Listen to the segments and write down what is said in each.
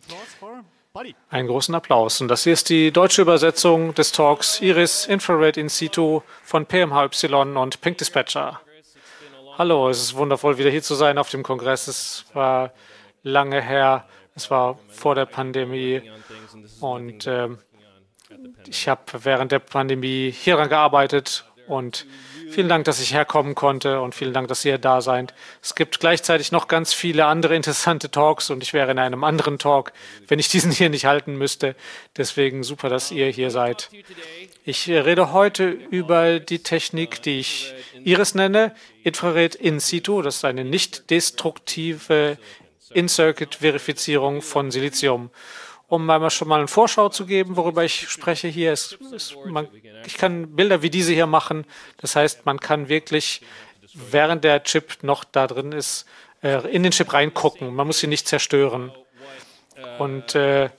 Einen großen Applaus. Und das hier ist die deutsche Übersetzung des Talks Iris Infrared in situ von PMHY und Pink Dispatcher. Hallo, es ist wundervoll, wieder hier zu sein auf dem Kongress. Es war lange her, es war vor der Pandemie und ich habe während der Pandemie hieran gearbeitet und vielen Dank, dass ich herkommen konnte und vielen Dank, dass ihr da seid. Es gibt gleichzeitig noch ganz viele andere interessante Talks und ich wäre in einem anderen Talk, wenn ich diesen hier nicht halten müsste. Deswegen super, dass ihr hier seid. Ich rede heute über die Technik, die ich Iris nenne, Infrared in situ. Das ist eine nicht destruktive In-Circuit-Verifizierung von Silizium. Um einmal schon mal eine Vorschau zu geben, worüber ich spreche hier, ich kann Bilder wie diese hier machen. Das heißt, man kann wirklich, während der Chip noch da drin ist, in den Chip reingucken. Man muss ihn nicht zerstören. Und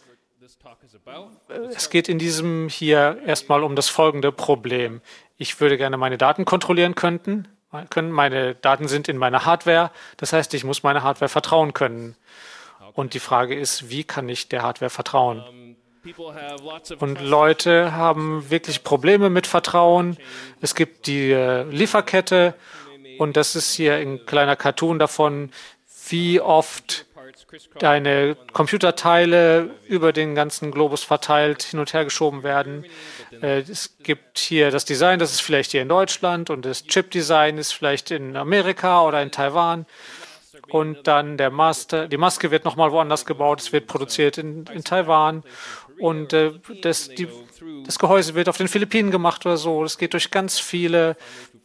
es geht in diesem hier erstmal um das folgende Problem. Ich würde gerne meine Daten kontrollieren können. Meine Daten sind in meiner Hardware. Das heißt, ich muss meiner Hardware vertrauen können. Und die Frage ist, wie kann ich der Hardware vertrauen? Und Leute haben wirklich Probleme mit Vertrauen. Es gibt die Lieferkette und das ist hier ein kleiner Cartoon davon, wie oft deine Computerteile über den ganzen Globus verteilt hin und her geschoben werden. Es gibt hier das Design, das ist vielleicht hier in Deutschland und das Chip-Design ist vielleicht in Amerika oder in Taiwan. Und dann die Maske wird nochmal woanders gebaut, es wird produziert in Taiwan und das Gehäuse wird auf den Philippinen gemacht oder so. Es geht durch ganz viele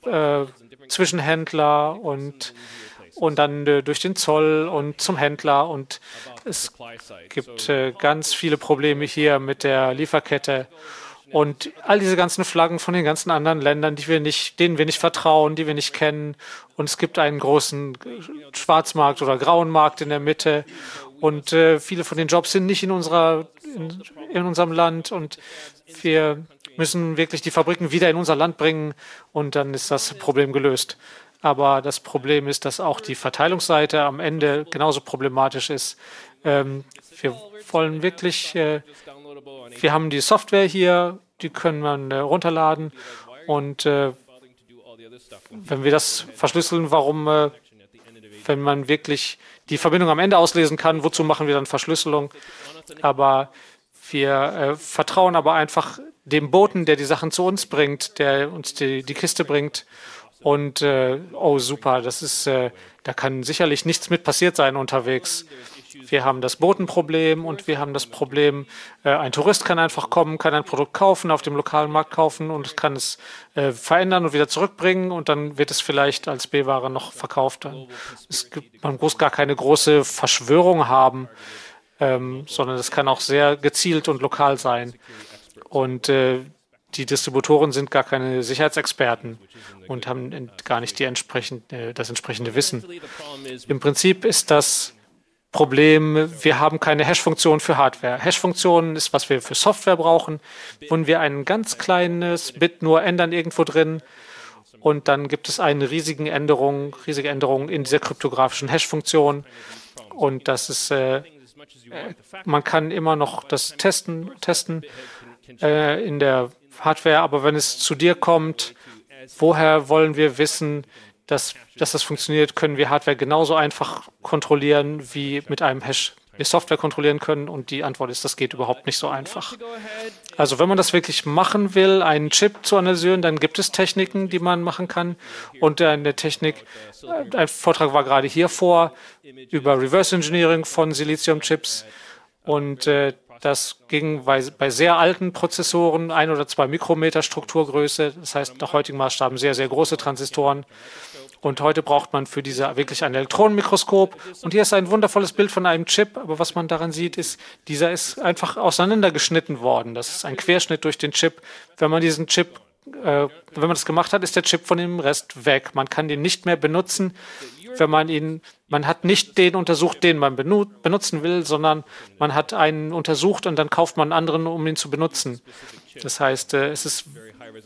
Zwischenhändler und dann durch den Zoll und zum Händler. Und es gibt ganz viele Probleme hier mit der Lieferkette. Und all diese ganzen Flaggen von den ganzen anderen Ländern, denen wir nicht vertrauen, die wir nicht kennen. Und es gibt einen großen Schwarzmarkt oder grauen Markt in der Mitte. Und viele von den Jobs sind nicht in unserem Land. Und wir müssen wirklich die Fabriken wieder in unser Land bringen. Und dann ist das Problem gelöst. Aber das Problem ist, dass auch die Verteilungsseite am Ende genauso problematisch ist. Wir wollen wirklich... Wir haben die Software hier, die können man runterladen und wenn wir das verschlüsseln, wenn man wirklich die Verbindung am Ende auslesen kann, wozu machen wir dann Verschlüsselung? Aber wir vertrauen aber einfach dem Boten, der die Sachen zu uns bringt, der uns die Kiste bringt und oh super, da kann sicherlich nichts mit passiert sein unterwegs. Wir haben das Botenproblem und wir haben das Problem, ein Tourist kann einfach kommen, kann ein Produkt kaufen, auf dem lokalen Markt kaufen und kann es verändern und wieder zurückbringen und dann wird es vielleicht als B-Ware noch verkauft. Man muss gar keine große Verschwörung haben, sondern es kann auch sehr gezielt und lokal sein. Und die Distributoren sind gar keine Sicherheitsexperten und haben gar nicht das entsprechende Wissen. Im Prinzip ist das Problem, wir haben keine Hash-Funktion für Hardware. Hash-Funktionen ist, was wir für Software brauchen. Wenn wir ein ganz kleines Bit nur ändern irgendwo drin und dann gibt es eine riesige Änderung in dieser kryptografischen Hash-Funktion und das ist, man kann immer noch das testen in der Hardware, aber wenn es zu dir kommt, woher wollen wir wissen, dass das funktioniert, können wir Hardware genauso einfach kontrollieren, wie mit einem Hash wir Software kontrollieren können. Und die Antwort ist, das geht überhaupt nicht so einfach. Also wenn man das wirklich machen will, einen Chip zu analysieren, dann gibt es Techniken, die man machen kann. Und eine Technik, ein Vortrag war gerade hier über Reverse Engineering von Silizium-Chips. Und das ging bei sehr alten Prozessoren, 1 oder 2 Mikrometer Strukturgröße. Das heißt, nach heutigen Maßstaben sehr, sehr große Transistoren. Und heute braucht man für diese wirklich ein Elektronenmikroskop. Und hier ist ein wundervolles Bild von einem Chip. Aber was man daran sieht, ist, dieser ist einfach auseinandergeschnitten worden. Das ist ein Querschnitt durch den Chip. Wenn man das gemacht hat, ist der Chip von dem Rest weg. Man kann den nicht mehr benutzen, man hat nicht den untersucht, den man benutzen will, sondern man hat einen untersucht und dann kauft man einen anderen, um ihn zu benutzen. Das heißt, es ist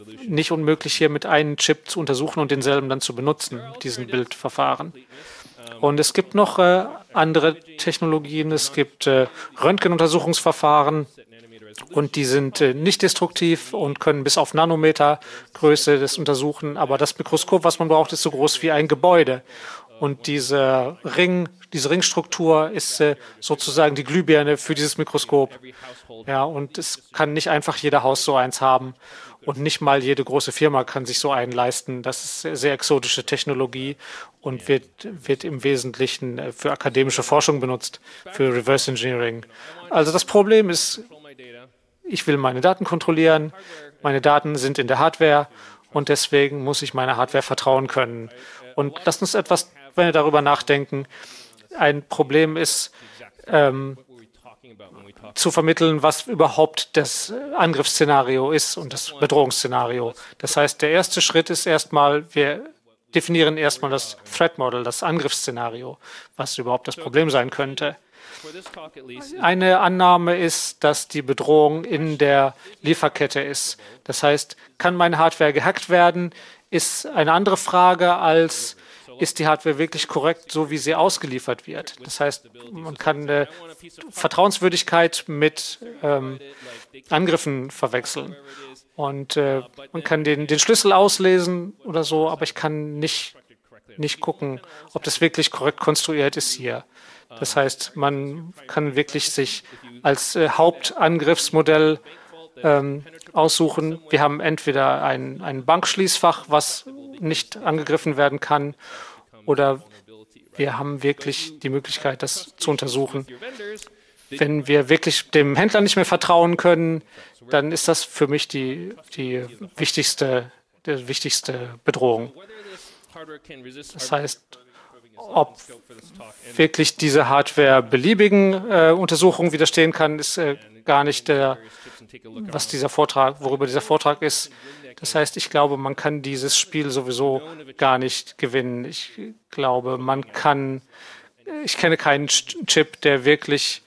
nicht unmöglich, hier mit einem Chip zu untersuchen und denselben dann zu benutzen, diesen Bildverfahren. Und es gibt noch andere Technologien. Es gibt Röntgenuntersuchungsverfahren und die sind nicht destruktiv und können bis auf Nanometergröße das untersuchen. Aber das Mikroskop, was man braucht, ist so groß wie ein Gebäude. Und diese Ringstruktur ist sozusagen die Glühbirne für dieses Mikroskop. Ja, und es kann nicht einfach jeder Haus so eins haben. Und nicht mal jede große Firma kann sich so einen leisten. Das ist sehr exotische Technologie und wird im Wesentlichen für akademische Forschung benutzt, für Reverse Engineering. Also das Problem ist, ich will meine Daten kontrollieren. Meine Daten sind in der Hardware und deswegen muss ich meiner Hardware vertrauen können. Und lasst uns etwas, wenn wir darüber nachdenken, ein Problem ist, zu vermitteln, was überhaupt das Angriffsszenario ist und das Bedrohungsszenario. Das heißt, der erste Schritt ist erstmal, wir definieren erstmal das Threat Model, das Angriffsszenario, was überhaupt das Problem sein könnte. Eine Annahme ist, dass die Bedrohung in der Lieferkette ist. Das heißt, kann meine Hardware gehackt werden, ist eine andere Frage als, ist die Hardware wirklich korrekt, so wie sie ausgeliefert wird? Das heißt, man kann Vertrauenswürdigkeit mit Angriffen verwechseln. Und man kann den Schlüssel auslesen oder so, aber ich kann nicht gucken, ob das wirklich korrekt konstruiert ist hier. Das heißt, man kann wirklich sich als Hauptangriffsmodell aussuchen. Wir haben entweder ein Bankschließfach, was nicht angegriffen werden kann, oder wir haben wirklich die Möglichkeit, das zu untersuchen. Wenn wir wirklich dem Händler nicht mehr vertrauen können, dann ist das für mich die wichtigste Bedrohung. Das heißt, ob wirklich diese Hardware beliebigen Untersuchungen widerstehen kann, ist gar nicht worüber dieser Vortrag ist. Das heißt, ich glaube, man kann dieses Spiel sowieso gar nicht gewinnen. Ich glaube, ich kenne keinen Chip, der wirklich,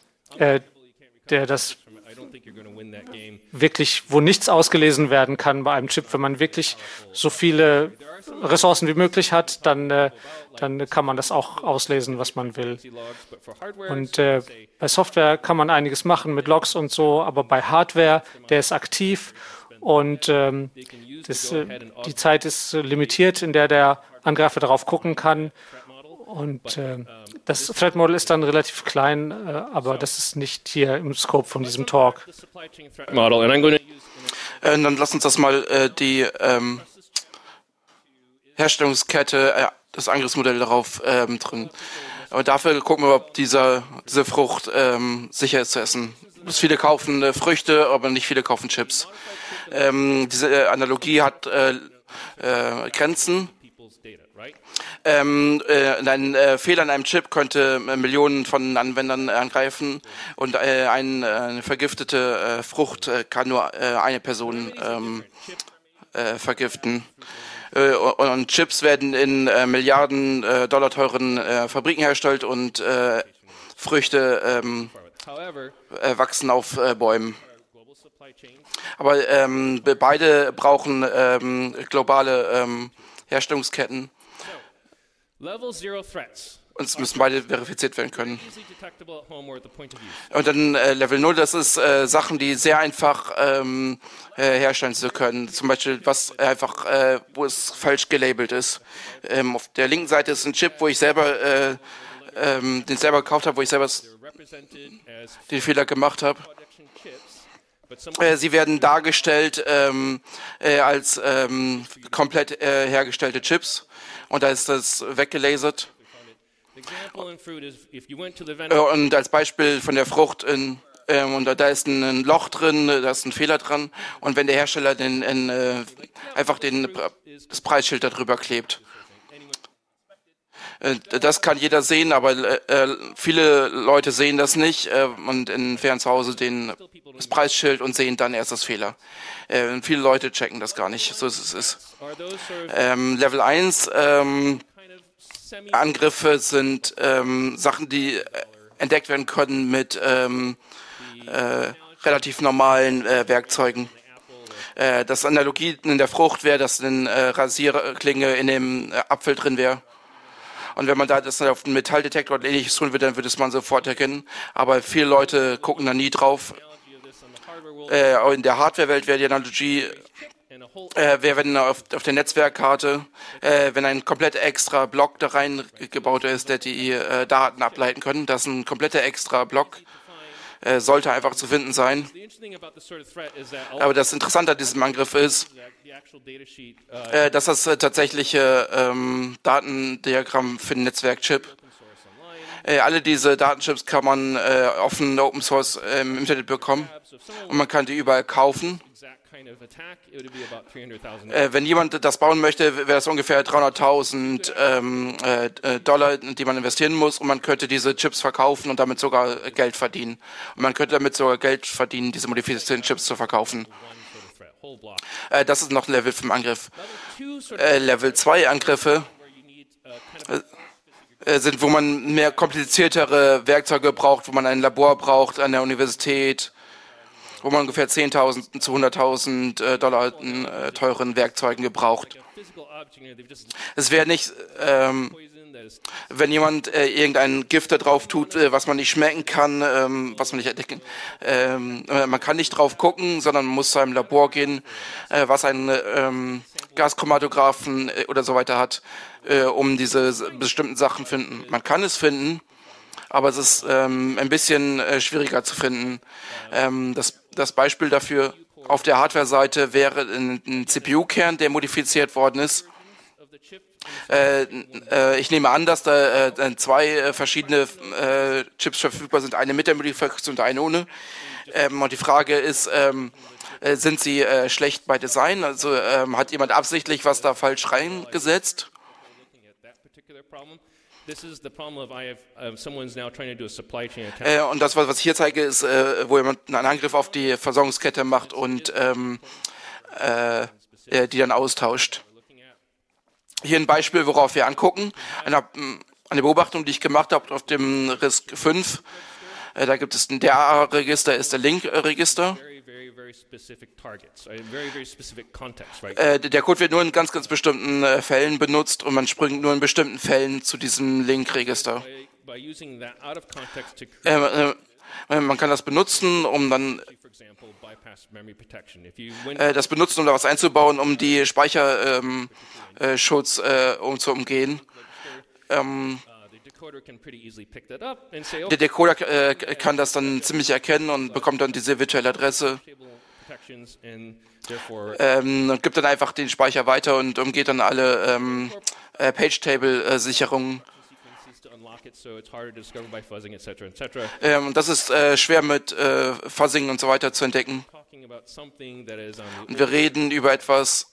wo nichts ausgelesen werden kann bei einem Chip. Wenn man wirklich so viele Ressourcen wie möglich hat, dann kann man das auch auslesen, was man will. Und bei Software kann man einiges machen mit Logs und so, aber bei Hardware, der ist aktiv und die Zeit ist limitiert, in der Angreifer darauf gucken kann. Und das Threat Model ist dann relativ klein, aber das ist nicht hier im Scope von diesem Talk. Dann lass uns das mal die Herstellungskette, das Angriffsmodell darauf drin. Aber dafür gucken wir, ob diese Frucht sicher ist zu essen. Viele kaufen Früchte, aber nicht viele kaufen Chips. Diese Analogie hat Grenzen. Ein Fehler in einem Chip könnte Millionen von Anwendern angreifen und eine vergiftete Frucht kann nur eine Person vergiften. Und Chips werden in Milliarden Dollar teuren Fabriken hergestellt und Früchte wachsen auf Bäumen. Aber beide brauchen globale Herstellungsketten. Und es müssen beide verifiziert werden können. Und dann Level 0, das ist Sachen, die sehr einfach herstellen zu können. Zum Beispiel, wo es falsch gelabelt ist. Auf der linken Seite ist ein Chip, wo ich selber den selber gekauft habe, wo ich selber den Fehler gemacht habe. Sie werden dargestellt als komplett hergestellte Chips und da ist das weggelasert. Und als Beispiel von der Frucht, und da ist ein Loch drin, da ist ein Fehler dran und wenn der Hersteller einfach das Preisschild darüber klebt. Das kann jeder sehen, aber viele Leute sehen das nicht und entfernen zu Hause das Preisschild und sehen dann erst das Fehler. Viele Leute checken das gar nicht, so ist es. Level 1 Angriffe sind Sachen, die entdeckt werden können mit relativ normalen Werkzeugen. Das Analogie in der Frucht wäre, dass eine Rasierklinge in dem Apfel drin wäre. Und wenn man da das auf einen Metalldetektor oder ähnliches tun will, dann würde es man sofort erkennen. Aber viele Leute gucken da nie drauf. In der Hardware-Welt wäre die Analogie, wäre, wenn auf der Netzwerkkarte, wenn ein komplett extra Block da reingebaut ist, der die Daten ableiten können. Das ist ein kompletter extra Block. Sollte einfach zu finden sein. Aber das Interessante an diesem Angriff ist, dass das tatsächliche Datendiagramm für den Netzwerkchip. Alle diese Datenchips kann man offen Open Source im Internet bekommen und man kann die überall kaufen. Wenn jemand das bauen möchte, wäre das ungefähr 300.000 Dollar, die man investieren muss, und man könnte diese Chips verkaufen und damit sogar Geld verdienen. Und man könnte damit sogar Geld verdienen, diese modifizierten Chips zu verkaufen. Das ist noch Level 5 Angriff. Level 2 Angriffe sind, wo man mehr kompliziertere Werkzeuge braucht, wo man ein Labor braucht an der Universität, wo man ungefähr 10.000 zu 100.000 Dollar teuren Werkzeugen gebraucht. Es wäre nicht, wenn jemand irgendein Gift da drauf tut, was man nicht schmecken kann, was man nicht entdecken. Man kann nicht drauf gucken, sondern man muss zu einem Labor gehen, was einen Gaschromatographen oder so weiter hat, um diese bestimmten Sachen finden. Man kann es finden, aber es ist ein bisschen schwieriger zu finden. Das Beispiel dafür auf der Hardware-Seite wäre ein CPU-Kern, der modifiziert worden ist. Ich nehme an, dass da zwei verschiedene Chips verfügbar sind, eine mit der Modifikation und eine ohne. Und die Frage ist, sind sie schlecht bei Design? Also hat jemand absichtlich was da falsch reingesetzt? Und das, was ich hier zeige, ist, wo jemand einen Angriff auf die Versorgungskette macht und die dann austauscht. Hier ein Beispiel, worauf wir angucken. Eine Beobachtung, die ich gemacht habe auf dem RISC 5. Da gibt es ein DA-Register, ist der Link-Register. Der Code wird nur in ganz, ganz bestimmten Fällen benutzt und man springt nur in bestimmten Fällen zu diesem Link-Register. Man kann das benutzen, um dann um da was einzubauen, um die Speicherschutz zu umgehen. Der Decoder kann das dann ziemlich erkennen und bekommt dann diese virtuelle Adresse. Gibt dann einfach den Speicher weiter und umgeht dann alle Page-Table-Sicherungen. Und das ist schwer mit Fuzzing und so weiter zu entdecken. Und wir reden über etwas,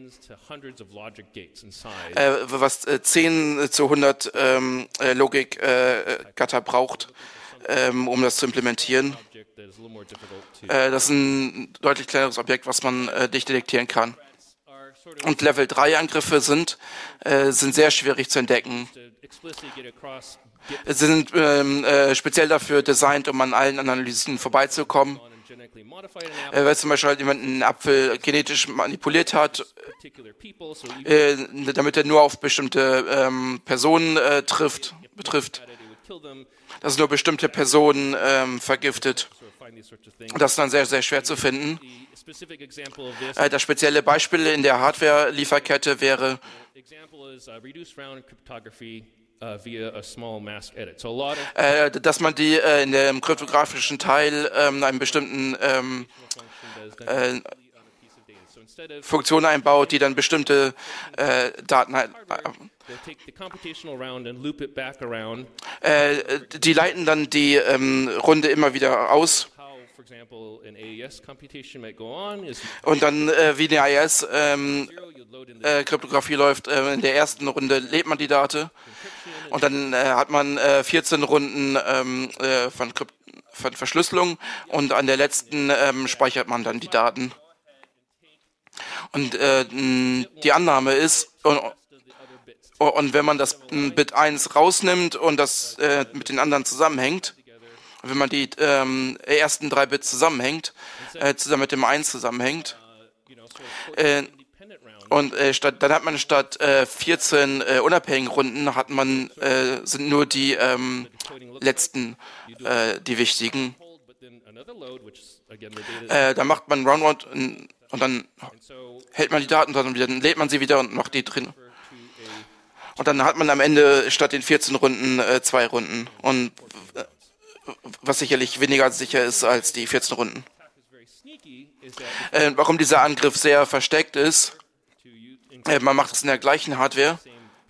was 10 zu 100 Logikgatter braucht, um das zu implementieren. Das ist ein deutlich kleineres Objekt, was man nicht detektieren kann. Und Level 3 Angriffe sind sehr schwierig zu entdecken. Sie sind speziell dafür designt, um an allen Analysen vorbeizukommen. Wenn zum Beispiel halt jemand einen Apfel genetisch manipuliert hat, damit er nur auf bestimmte Personen betrifft, dass nur bestimmte Personen vergiftet. Das ist dann sehr, sehr schwer zu finden. Das spezielle Beispiel in der Hardware-Lieferkette wäre dass man die in dem kryptografischen Teil einen bestimmten Funktion einbaut, die dann bestimmte Daten die leiten dann die Runde immer wieder aus. Und dann, wie eine AES-Kryptographie läuft, in der ersten Runde lädt man die Daten und dann hat man 14 Runden von Verschlüsselung und an der letzten speichert man dann die Daten. Und die Annahme ist, und wenn man das Bit 1 rausnimmt und das mit den anderen zusammenhängt, wenn man die ersten 3 Bits zusammen mit dem 1 zusammenhängt, Und dann hat man statt 14 unabhängigen Runden sind nur die letzten die wichtigen. Da macht man Round und dann hält man die Daten, dann lädt man sie wieder und macht die drin. Und dann hat man am Ende statt den 14 Runden 2 Runden. Und was sicherlich weniger sicher ist als die 14 Runden. Warum dieser Angriff sehr versteckt ist, man macht es in der gleichen Hardware.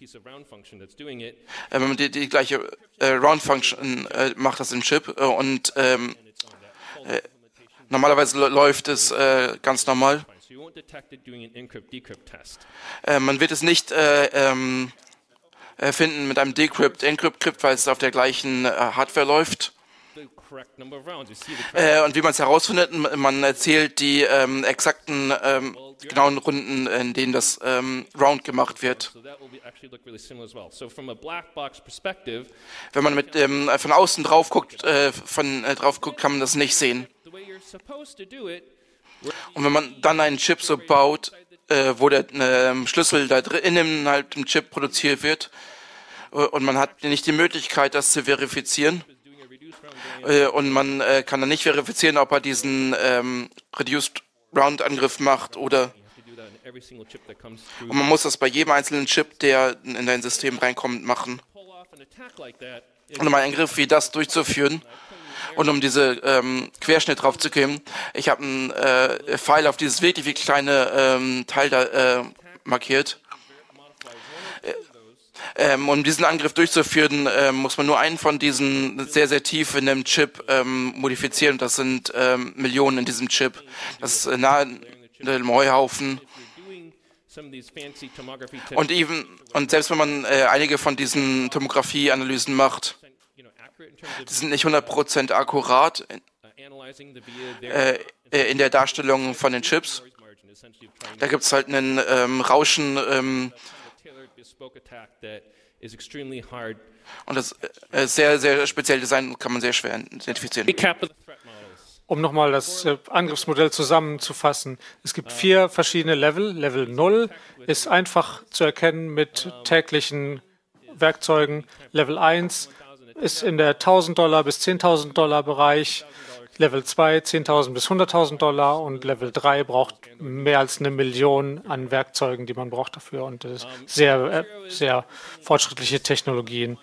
Man die gleiche Round-Function macht das im Chip und normalerweise läuft es ganz normal. Man wird es nicht finden mit einem Decrypt, weil es auf der gleichen Hardware läuft. Und wie man es herausfindet, man erzählt die exakten genauen Runden, in denen das Round gemacht wird. Wenn man von außen drauf guckt, kann man das nicht sehen. Und wenn man dann einen Chip so baut, wo der Schlüssel da innen halt im Chip produziert wird und man hat nicht die Möglichkeit, das zu verifizieren, und man kann dann nicht verifizieren, ob er diesen Reduced Round Angriff macht oder. Und man muss das bei jedem einzelnen Chip, der in dein System reinkommt, machen. Und um einen Angriff wie das durchzuführen und um diese Querschnitt drauf zu geben, ich habe einen Pfeil auf dieses wirklich kleine Teil da markiert. Um diesen Angriff durchzuführen, muss man nur einen von diesen sehr, sehr tief in dem Chip modifizieren. Das sind Millionen in diesem Chip. Das ist nahe dem Heuhaufen. Und selbst wenn man einige von diesen Tomographie-Analysen macht, die sind nicht 100% akkurat in der Darstellung von den Chips. Da gibt es halt einen Rauschen. Und das ist sehr, sehr speziell Design und kann man sehr schwer identifizieren. Um nochmal das Angriffsmodell zusammenzufassen. Es gibt 4 verschiedene Level. Level 0 ist einfach zu erkennen mit täglichen Werkzeugen. Level 1 ist in der $1.000 bis $10.000 Bereich. Level 2 10.000 bis $100.000 und Level 3 braucht mehr als 1 Million an Werkzeugen, die man braucht dafür, und das ist sehr fortschrittliche Technologien.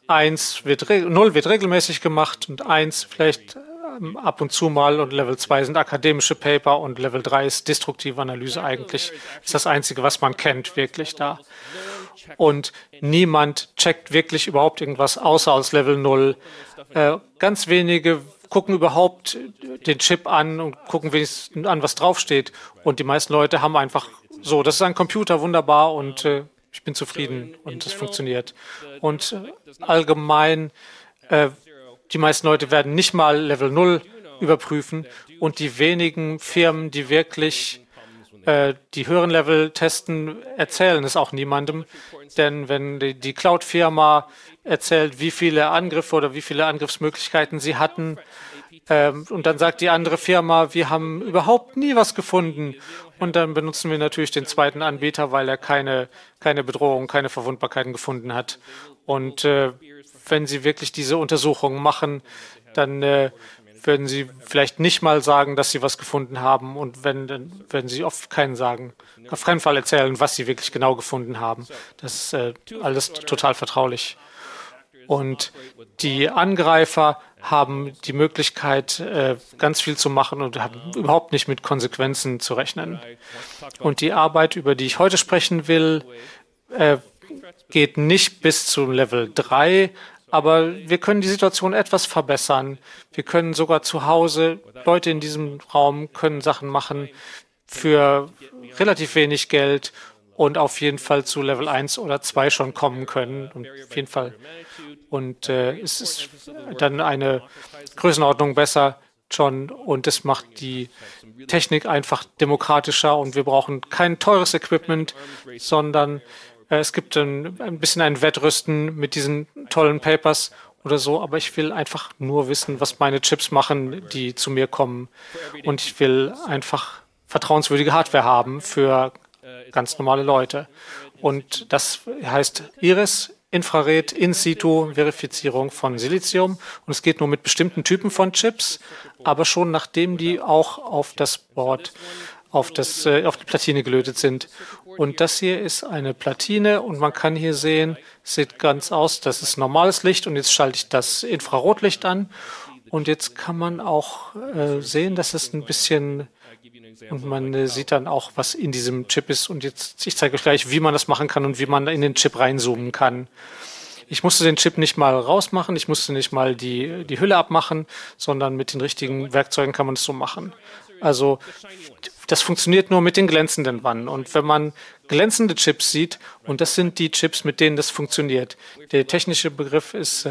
0 wird regelmäßig gemacht und 1 vielleicht ab und zu mal, und Level 2 sind akademische Paper und Level 3 ist destruktive Analyse. Eigentlich ist das Einzige, was man kennt, wirklich da. Und niemand checkt wirklich überhaupt irgendwas außer aus Level 0. Ganz wenige gucken überhaupt den Chip an und gucken wenigstens an, was draufsteht. Und die meisten Leute haben einfach so, das ist ein Computer, wunderbar, und ich bin zufrieden und es funktioniert. Und allgemein, die meisten Leute werden nicht mal Level 0 überprüfen, und die wenigen Firmen, die wirklich die höheren Level testen, erzählen es auch niemandem. Denn wenn die Cloud-Firma erzählt, wie viele Angriffe oder wie viele Angriffsmöglichkeiten sie hatten, und dann sagt die andere Firma, wir haben überhaupt nie was gefunden. Und dann benutzen wir natürlich den zweiten Anbieter, weil er keine Bedrohung, keine Verwundbarkeiten gefunden hat. Und wenn Sie wirklich diese Untersuchungen machen, dann würden Sie vielleicht nicht mal sagen, dass Sie was gefunden haben. Und dann werden Sie auf keinen Fall erzählen, was Sie wirklich genau gefunden haben. Das ist alles total vertraulich. Und die Angreifer haben die Möglichkeit, ganz viel zu machen und haben überhaupt nicht mit Konsequenzen zu rechnen. Und die Arbeit, über die ich heute sprechen will, geht nicht bis zu Level 3, aber wir können die Situation etwas verbessern. Wir können sogar zu Hause, Leute in diesem Raum können Sachen machen für relativ wenig Geld und auf jeden Fall zu Level 1 oder 2 schon kommen können. Und auf jeden Fall. Und es ist dann eine Größenordnung besser schon, und es macht die Technik einfach demokratischer, und wir brauchen kein teures Equipment, sondern es gibt ein bisschen ein Wettrüsten mit diesen tollen Papers oder so, aber ich will einfach nur wissen, was meine Chips machen, die zu mir kommen. Und ich will einfach vertrauenswürdige Hardware haben für ganz normale Leute. Und das heißt Iris, Infrared In-Situ-Verifizierung von Silizium. Und es geht nur mit bestimmten Typen von Chips, aber schon nachdem die auch auf das Board, auf die Platine gelötet sind. Und das hier ist eine Platine und man kann hier sehen, sieht ganz aus, das ist normales Licht und jetzt schalte ich das Infrarotlicht an. Und jetzt kann man auch sehen, dass es ein bisschen, und man sieht dann auch, was in diesem Chip ist. Und jetzt, ich zeige euch gleich, wie man das machen kann und wie man in den Chip reinzoomen kann. Ich musste den Chip nicht mal rausmachen, ich musste nicht mal die Hülle abmachen, sondern mit den richtigen Werkzeugen kann man es so machen. Also das funktioniert nur mit den glänzenden Wannen. Und wenn man glänzende Chips sieht, und das sind die Chips, mit denen das funktioniert. Der technische Begriff ist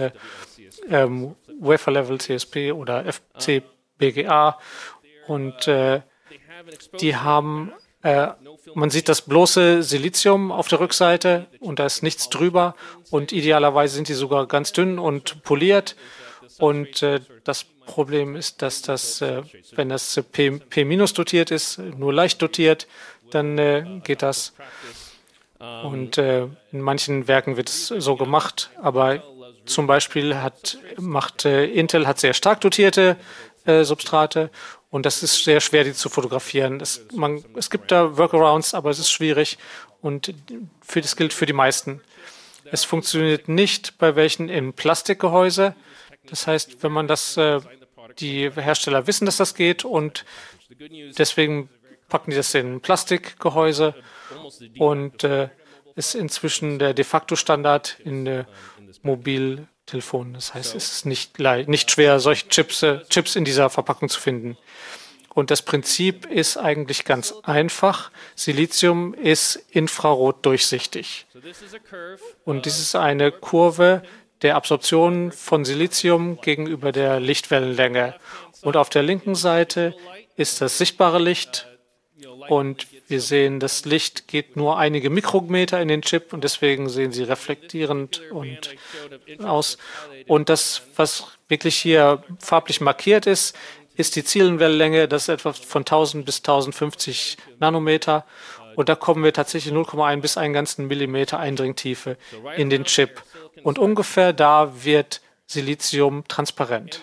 Wafer Level CSP oder FCBGA. Und die haben, man sieht das bloße Silizium auf der Rückseite und da ist nichts drüber. Und idealerweise sind die sogar ganz dünn und poliert. Und das Problem ist, dass das, wenn das P- dotiert ist, nur leicht dotiert, dann geht das. Und in manchen Werken wird es so gemacht, aber zum Beispiel macht Intel hat sehr stark dotierte Substrate und das ist sehr schwer, die zu fotografieren. Es gibt da Workarounds, aber es ist schwierig und das gilt für die meisten. Es funktioniert nicht bei welchen im Plastikgehäuse. Das heißt, wenn man die Hersteller wissen, dass das geht und deswegen packen die das in Plastikgehäuse und ist inzwischen der de facto Standard in Mobiltelefonen. Das heißt, es ist nicht schwer, solche Chips in dieser Verpackung zu finden. Und das Prinzip ist eigentlich ganz einfach. Silizium ist infrarotdurchsichtig. Und dies ist eine Kurve der Absorption von Silizium gegenüber der Lichtwellenlänge. Und auf der linken Seite ist das sichtbare Licht. Und wir sehen, das Licht geht nur einige Mikrometer in den Chip und deswegen sehen sie reflektierend aus. Und das, was wirklich hier farblich markiert ist, ist die Zielwellenlänge. Das ist etwa von 1000 bis 1050 Nanometer. Und da kommen wir tatsächlich 0,1 bis 1 ganzen Millimeter Eindringtiefe in den Chip. Und ungefähr da wird Silizium transparent.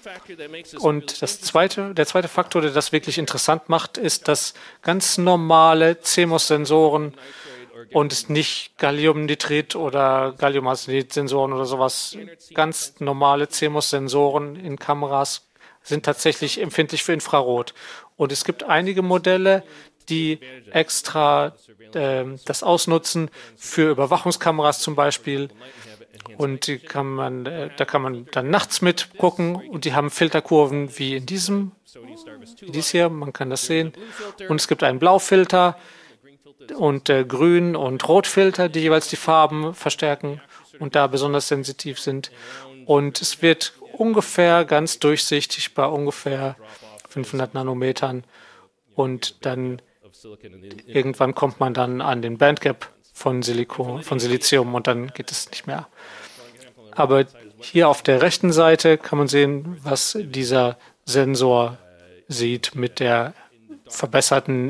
Und der zweite Faktor, der das wirklich interessant macht, ist, dass ganz normale CMOS-Sensoren und es nicht Galliumnitrid oder Galliumarsenid-Sensoren oder sowas, ganz normale CMOS-Sensoren in Kameras sind tatsächlich empfindlich für Infrarot. Und es gibt einige Modelle, die extra das ausnutzen für Überwachungskameras zum Beispiel. Und da kann man dann nachts mitgucken und die haben Filterkurven wie dies hier, man kann das sehen. Und es gibt einen Blaufilter und Grün- und Rotfilter, die jeweils die Farben verstärken und da besonders sensitiv sind. Und es wird ungefähr ganz durchsichtig bei ungefähr 500 Nanometern und dann irgendwann kommt man dann an den Bandgap von Silizium und dann geht es nicht mehr. Aber hier auf der rechten Seite kann man sehen, was dieser Sensor sieht mit der verbesserten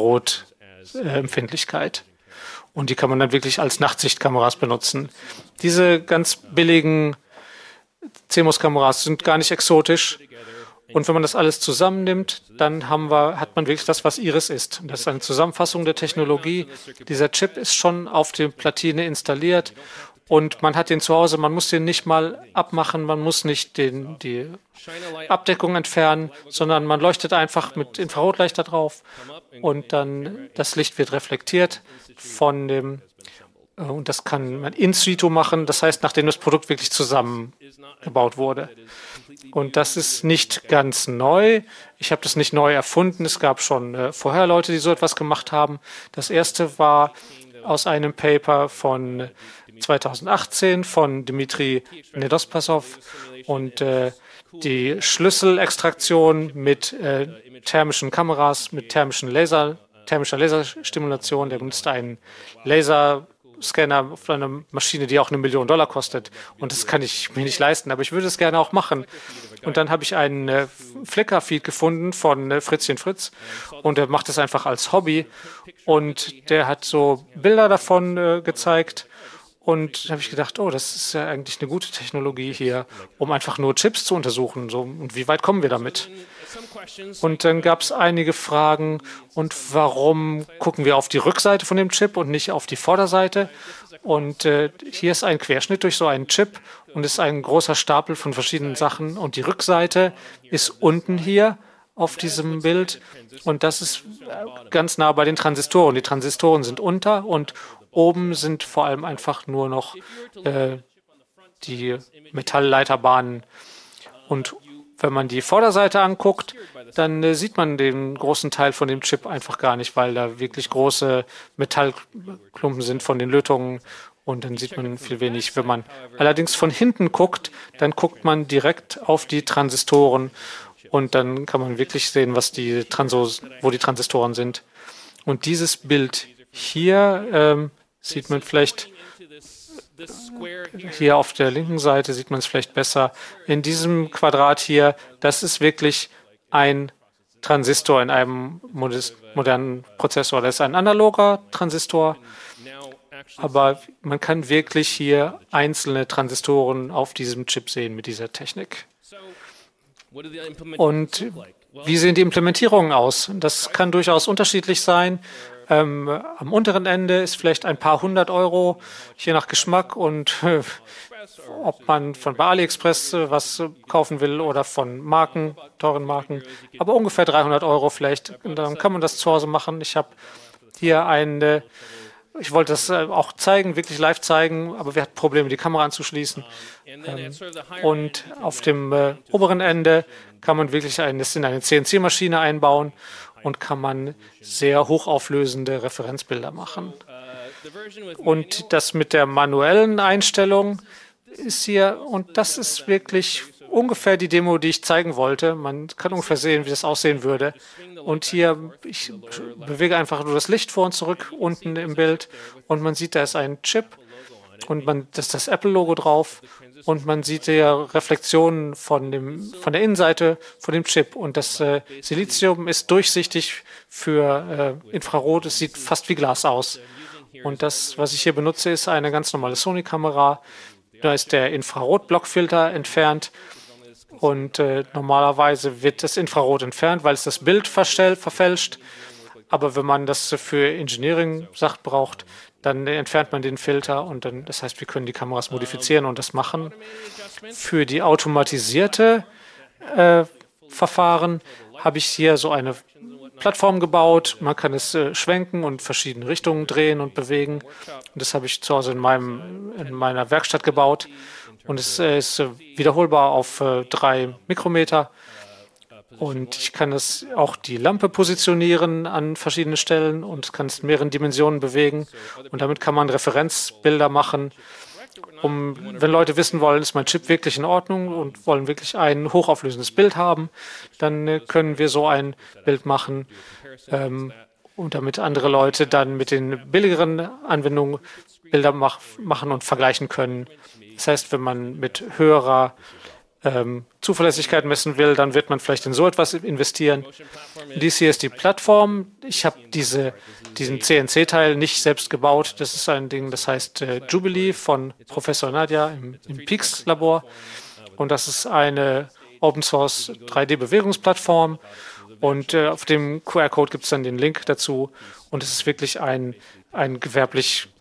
Infrarotempfindlichkeit. Und die kann man dann wirklich als Nachtsichtkameras benutzen. Diese ganz billigen CMOS-Kameras sind gar nicht exotisch. Und wenn man das alles zusammennimmt, dann hat man wirklich das, was Iris ist. Das ist eine Zusammenfassung der Technologie. Dieser Chip ist schon auf der Platine installiert und man hat den zu Hause. Man muss den nicht mal abmachen, man muss nicht die Abdeckung entfernen, sondern man leuchtet einfach mit Infrarotlicht da drauf und dann das Licht wird reflektiert und das kann man in situ machen, das heißt, nachdem das Produkt wirklich zusammengebaut wurde. Und das ist nicht ganz neu. Ich habe das nicht neu erfunden. Es gab schon vorher Leute, die so etwas gemacht haben. Das erste war aus einem Paper von 2018 von Dmitri Nedospasov und die Schlüsselextraktion mit thermischen Kameras, mit thermischer Laserstimulation. Der benutzt einen Scanner auf einer Maschine, die auch $1 Million kostet. Und das kann ich mir nicht leisten, aber ich würde es gerne auch machen. Und dann habe ich einen Flickr-Feed gefunden von Fritzchen Fritz und er macht das einfach als Hobby. Und der hat so Bilder davon gezeigt. Und da habe ich gedacht, oh, das ist ja eigentlich eine gute Technologie hier, um einfach nur Chips zu untersuchen. So, und wie weit kommen wir damit? Und dann gab es einige Fragen. Und warum gucken wir auf die Rückseite von dem Chip und nicht auf die Vorderseite? Und hier ist ein Querschnitt durch so einen Chip und es ist ein großer Stapel von verschiedenen Sachen. Und die Rückseite ist unten hier auf diesem Bild. Und das ist ganz nah bei den Transistoren. Die Transistoren sind unter und oben sind vor allem einfach nur noch die Metallleiterbahnen. Und wenn man die Vorderseite anguckt, dann sieht man den großen Teil von dem Chip einfach gar nicht, weil da wirklich große Metallklumpen sind von den Lötungen und dann sieht man viel wenig. Wenn man allerdings von hinten guckt, dann guckt man direkt auf die Transistoren und dann kann man wirklich sehen, wo die Transistoren sind. Und dieses Bild hier sieht man vielleicht hier auf der linken Seite, sieht man es vielleicht besser. In diesem Quadrat hier, das ist wirklich ein Transistor in einem modernen Prozessor. Das ist ein analoger Transistor, aber man kann wirklich hier einzelne Transistoren auf diesem Chip sehen mit dieser Technik. Und wie sehen die Implementierungen aus? Das kann durchaus unterschiedlich sein. Am unteren Ende ist vielleicht ein paar €100, je nach Geschmack und ob man bei AliExpress was kaufen will oder von Marken, teuren Marken, aber ungefähr €300 vielleicht. Und dann kann man das zu Hause machen. Ich habe hier ich wollte das auch zeigen, wirklich live zeigen, aber wir hatten Probleme, die Kamera anzuschließen. Und auf dem oberen Ende kann man wirklich das in eine CNC-Maschine einbauen und kann man sehr hochauflösende Referenzbilder machen. Und das mit der manuellen Einstellung ist hier, und das ist wirklich ungefähr die Demo, die ich zeigen wollte. Man kann ungefähr sehen, wie das aussehen würde. Und hier, ich bewege einfach nur das Licht vor und zurück unten im Bild und man sieht, da ist ein Chip und da ist das Apple-Logo drauf und man sieht hier Reflexionen von der Innenseite von dem Chip. Und das Silizium ist durchsichtig für Infrarot. Es sieht fast wie Glas aus. Und das, was ich hier benutze, ist eine ganz normale Sony-Kamera. Da ist der Infrarot-Blockfilter entfernt. Und normalerweise wird das Infrarot entfernt, weil es das Bild verfälscht. Aber wenn man das für Engineering-Sachen braucht, dann entfernt man den Filter und dann, das heißt, wir können die Kameras modifizieren und das machen. Für die automatisierte Verfahren habe ich hier so eine Plattform gebaut. Man kann es schwenken und verschiedene Richtungen drehen und bewegen. Und das habe ich zu Hause in meiner Werkstatt gebaut. Und es ist wiederholbar auf 3 Mikrometer. Und ich kann auch die Lampe positionieren an verschiedenen Stellen und kann es in mehreren Dimensionen bewegen. Und damit kann man Referenzbilder machen, wenn Leute wissen wollen, ist mein Chip wirklich in Ordnung und wollen wirklich ein hochauflösendes Bild haben, dann können wir so ein Bild machen und damit andere Leute dann mit den billigeren Anwendungen Bilder machen und vergleichen können. Das heißt, wenn man mit höherer Zuverlässigkeit messen will, dann wird man vielleicht in so etwas investieren. Dies hier ist die Plattform. Ich habe diesen CNC-Teil nicht selbst gebaut. Das ist ein Ding, das heißt Jubilee von Professor Nadia im PIX-Labor. Und das ist eine Open-Source 3D-Bewegungsplattform. Und auf dem QR-Code gibt es dann den Link dazu. Und es ist wirklich ein gewerbliches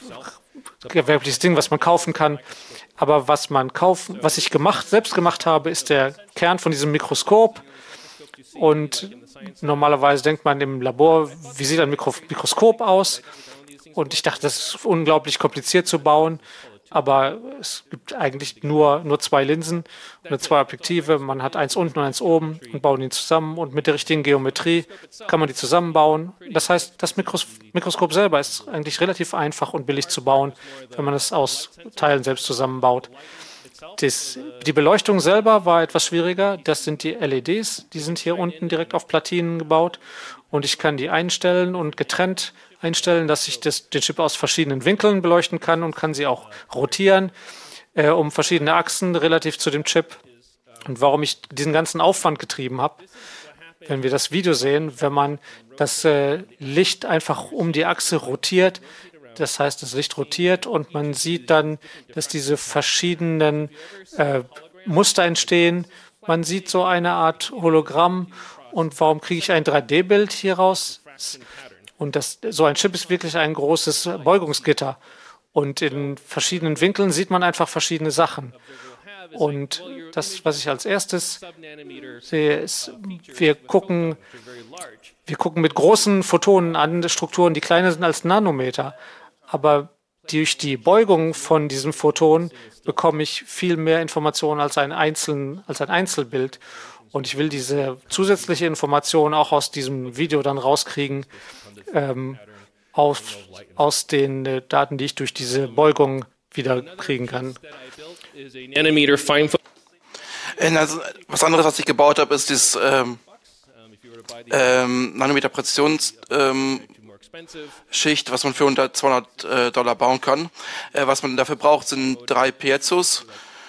Ding, was man kaufen kann. Aber was ich selbst gemacht habe, ist der Kern von diesem Mikroskop. Und normalerweise denkt man im Labor, wie sieht ein Mikroskop aus? Und ich dachte, das ist unglaublich kompliziert zu bauen. Aber es gibt eigentlich nur 2 Linsen oder 2 Objektive. Man hat eins unten und eins oben und bauen die zusammen. Und mit der richtigen Geometrie kann man die zusammenbauen. Das heißt, das Mikroskop selber ist eigentlich relativ einfach und billig zu bauen, wenn man es aus Teilen selbst zusammenbaut. Die Beleuchtung selber war etwas schwieriger. Das sind die LEDs. Die sind hier unten direkt auf Platinen gebaut. Und ich kann die einstellen und getrennt einstellen, dass ich den Chip aus verschiedenen Winkeln beleuchten kann und kann sie auch rotieren um verschiedene Achsen relativ zu dem Chip. Und warum ich diesen ganzen Aufwand getrieben habe, wenn wir das Video sehen, wenn man das Licht einfach um die Achse rotiert, das heißt, das Licht rotiert und man sieht dann, dass diese verschiedenen Muster entstehen. Man sieht so eine Art Hologramm. Und warum kriege ich ein 3D-Bild hier raus? Und so ein Chip ist wirklich ein großes Beugungsgitter. Und in verschiedenen Winkeln sieht man einfach verschiedene Sachen. Und das, was ich als erstes sehe, ist, wir gucken mit großen Photonen an Strukturen, die kleiner sind als Nanometer. Aber durch die Beugung von diesem Photon bekomme ich viel mehr Informationen als ein Einzelbild. Und ich will diese zusätzliche Information auch aus diesem Video dann rauskriegen, aus den Daten, die ich durch diese Beugung wieder kriegen kann. Also, was anderes, was ich gebaut habe, ist dieses Nanometer-Präzisionsschicht, was man für unter $200 bauen kann. Was man dafür braucht, sind 3 Piezos.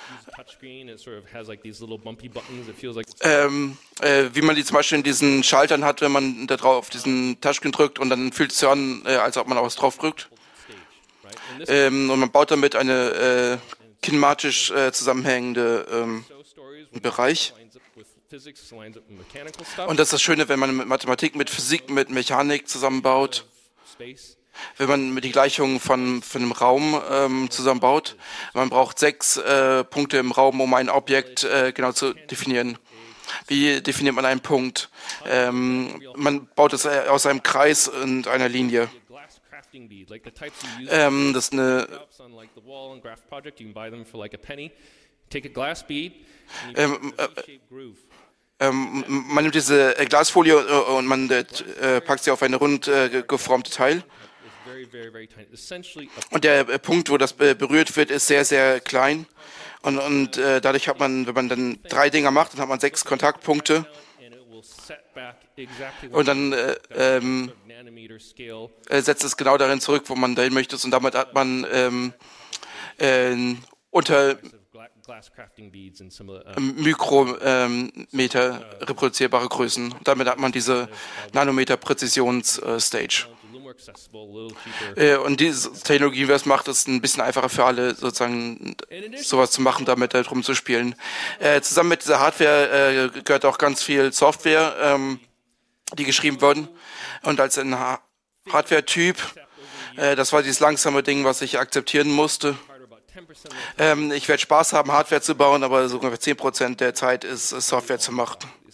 Wie man die zum Beispiel in diesen Schaltern hat, wenn man da drauf auf diesen Touchscreen drückt und dann fühlt es sich an, als ob man auch was drauf drückt. Und man baut damit eine kinematisch zusammenhängende Bereich. Und das ist das Schöne, wenn man mit Mathematik, mit Physik, mit Mechanik zusammenbaut. Wenn man mit die Gleichungen von einem Raum zusammenbaut. Man braucht 6 Punkte im Raum, um ein Objekt genau zu definieren. Wie definiert man einen Punkt? Man baut es aus einem Kreis und einer Linie. Das ist eine man nimmt diese Glasfolie und man packt sie auf ein rund geformte Teil. Und der Punkt, wo das berührt wird, ist sehr, sehr klein. Und dadurch hat man, wenn man dann 3 Dinger macht, dann hat man 6 Kontaktpunkte. Und dann setzt es genau darin zurück, wo man dahin möchte. Und damit hat man unter Mikrometer reproduzierbare Größen. Damit hat man diese Nanometer-Präzisions-Stage. Und diese Technologie, was macht, ist ein bisschen einfacher für alle, sozusagen sowas zu machen, damit drum zu spielen. Zusammen mit dieser Hardware gehört auch ganz viel Software, die geschrieben wurden. Und als ein Hardware-Typ, das war dieses langsame Ding, was ich akzeptieren musste. Ich werde Spaß haben, Hardware zu bauen, aber so ungefähr 10% der Zeit ist Software zu machen.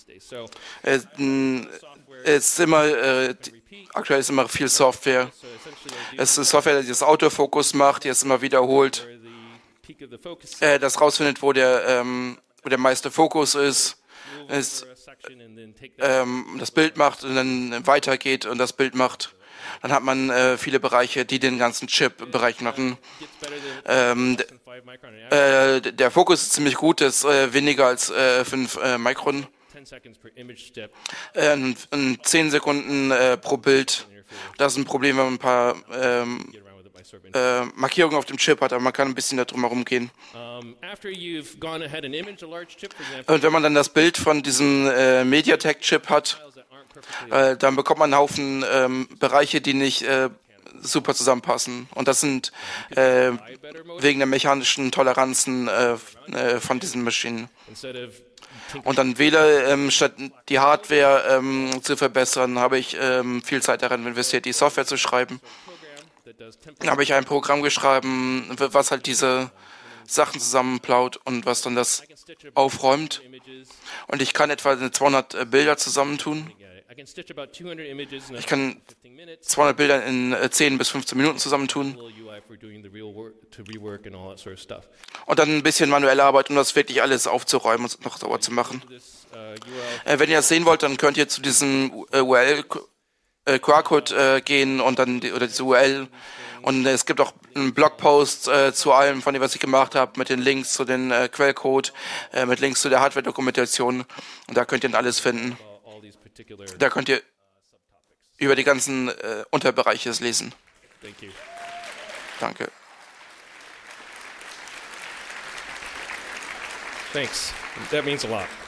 Aktuell ist immer viel Software. Es ist Software, die das Autofokus macht, die es immer wiederholt, das rausfindet, wo der meiste Fokus ist, das Bild macht und dann weitergeht und das Bild macht. Dann hat man viele Bereiche, die den ganzen Chip berechnen. Der Fokus ist ziemlich gut, ist weniger als 5 Mikron. 10 Sekunden pro Bild. Das ist ein Problem, wenn man ein paar Markierungen auf dem Chip hat, aber man kann ein bisschen da drum herum gehen. Und wenn man dann das Bild von diesem MediaTek-Chip hat, dann bekommt man einen Haufen Bereiche, die nicht super zusammenpassen. Und das sind wegen der mechanischen Toleranzen von diesen Maschinen. Und dann wähle, statt die Hardware zu verbessern, habe ich viel Zeit daran investiert, die Software zu schreiben. Dann habe ich ein Programm geschrieben, was halt diese Sachen zusammenplaut und was dann das aufräumt. Und ich kann etwa 200 Bilder zusammentun. Ich kann 200 Bilder in 10 bis 15 Minuten zusammentun. Und dann ein bisschen manuelle Arbeit, um das wirklich alles aufzuräumen und noch sauber zu machen. Wenn ihr das sehen wollt, dann könnt ihr zu diesem URL QR-Code gehen und dann oder diese URL. Und es gibt auch einen Blogpost zu allem, von dem, was ich gemacht habe, mit den Links zu den Quellcode, mit Links zu der Hardware-Dokumentation. Und da könnt ihr dann alles finden. Da könnt ihr über die ganzen Unterbereiche lesen. Danke. Thanks. That means a lot.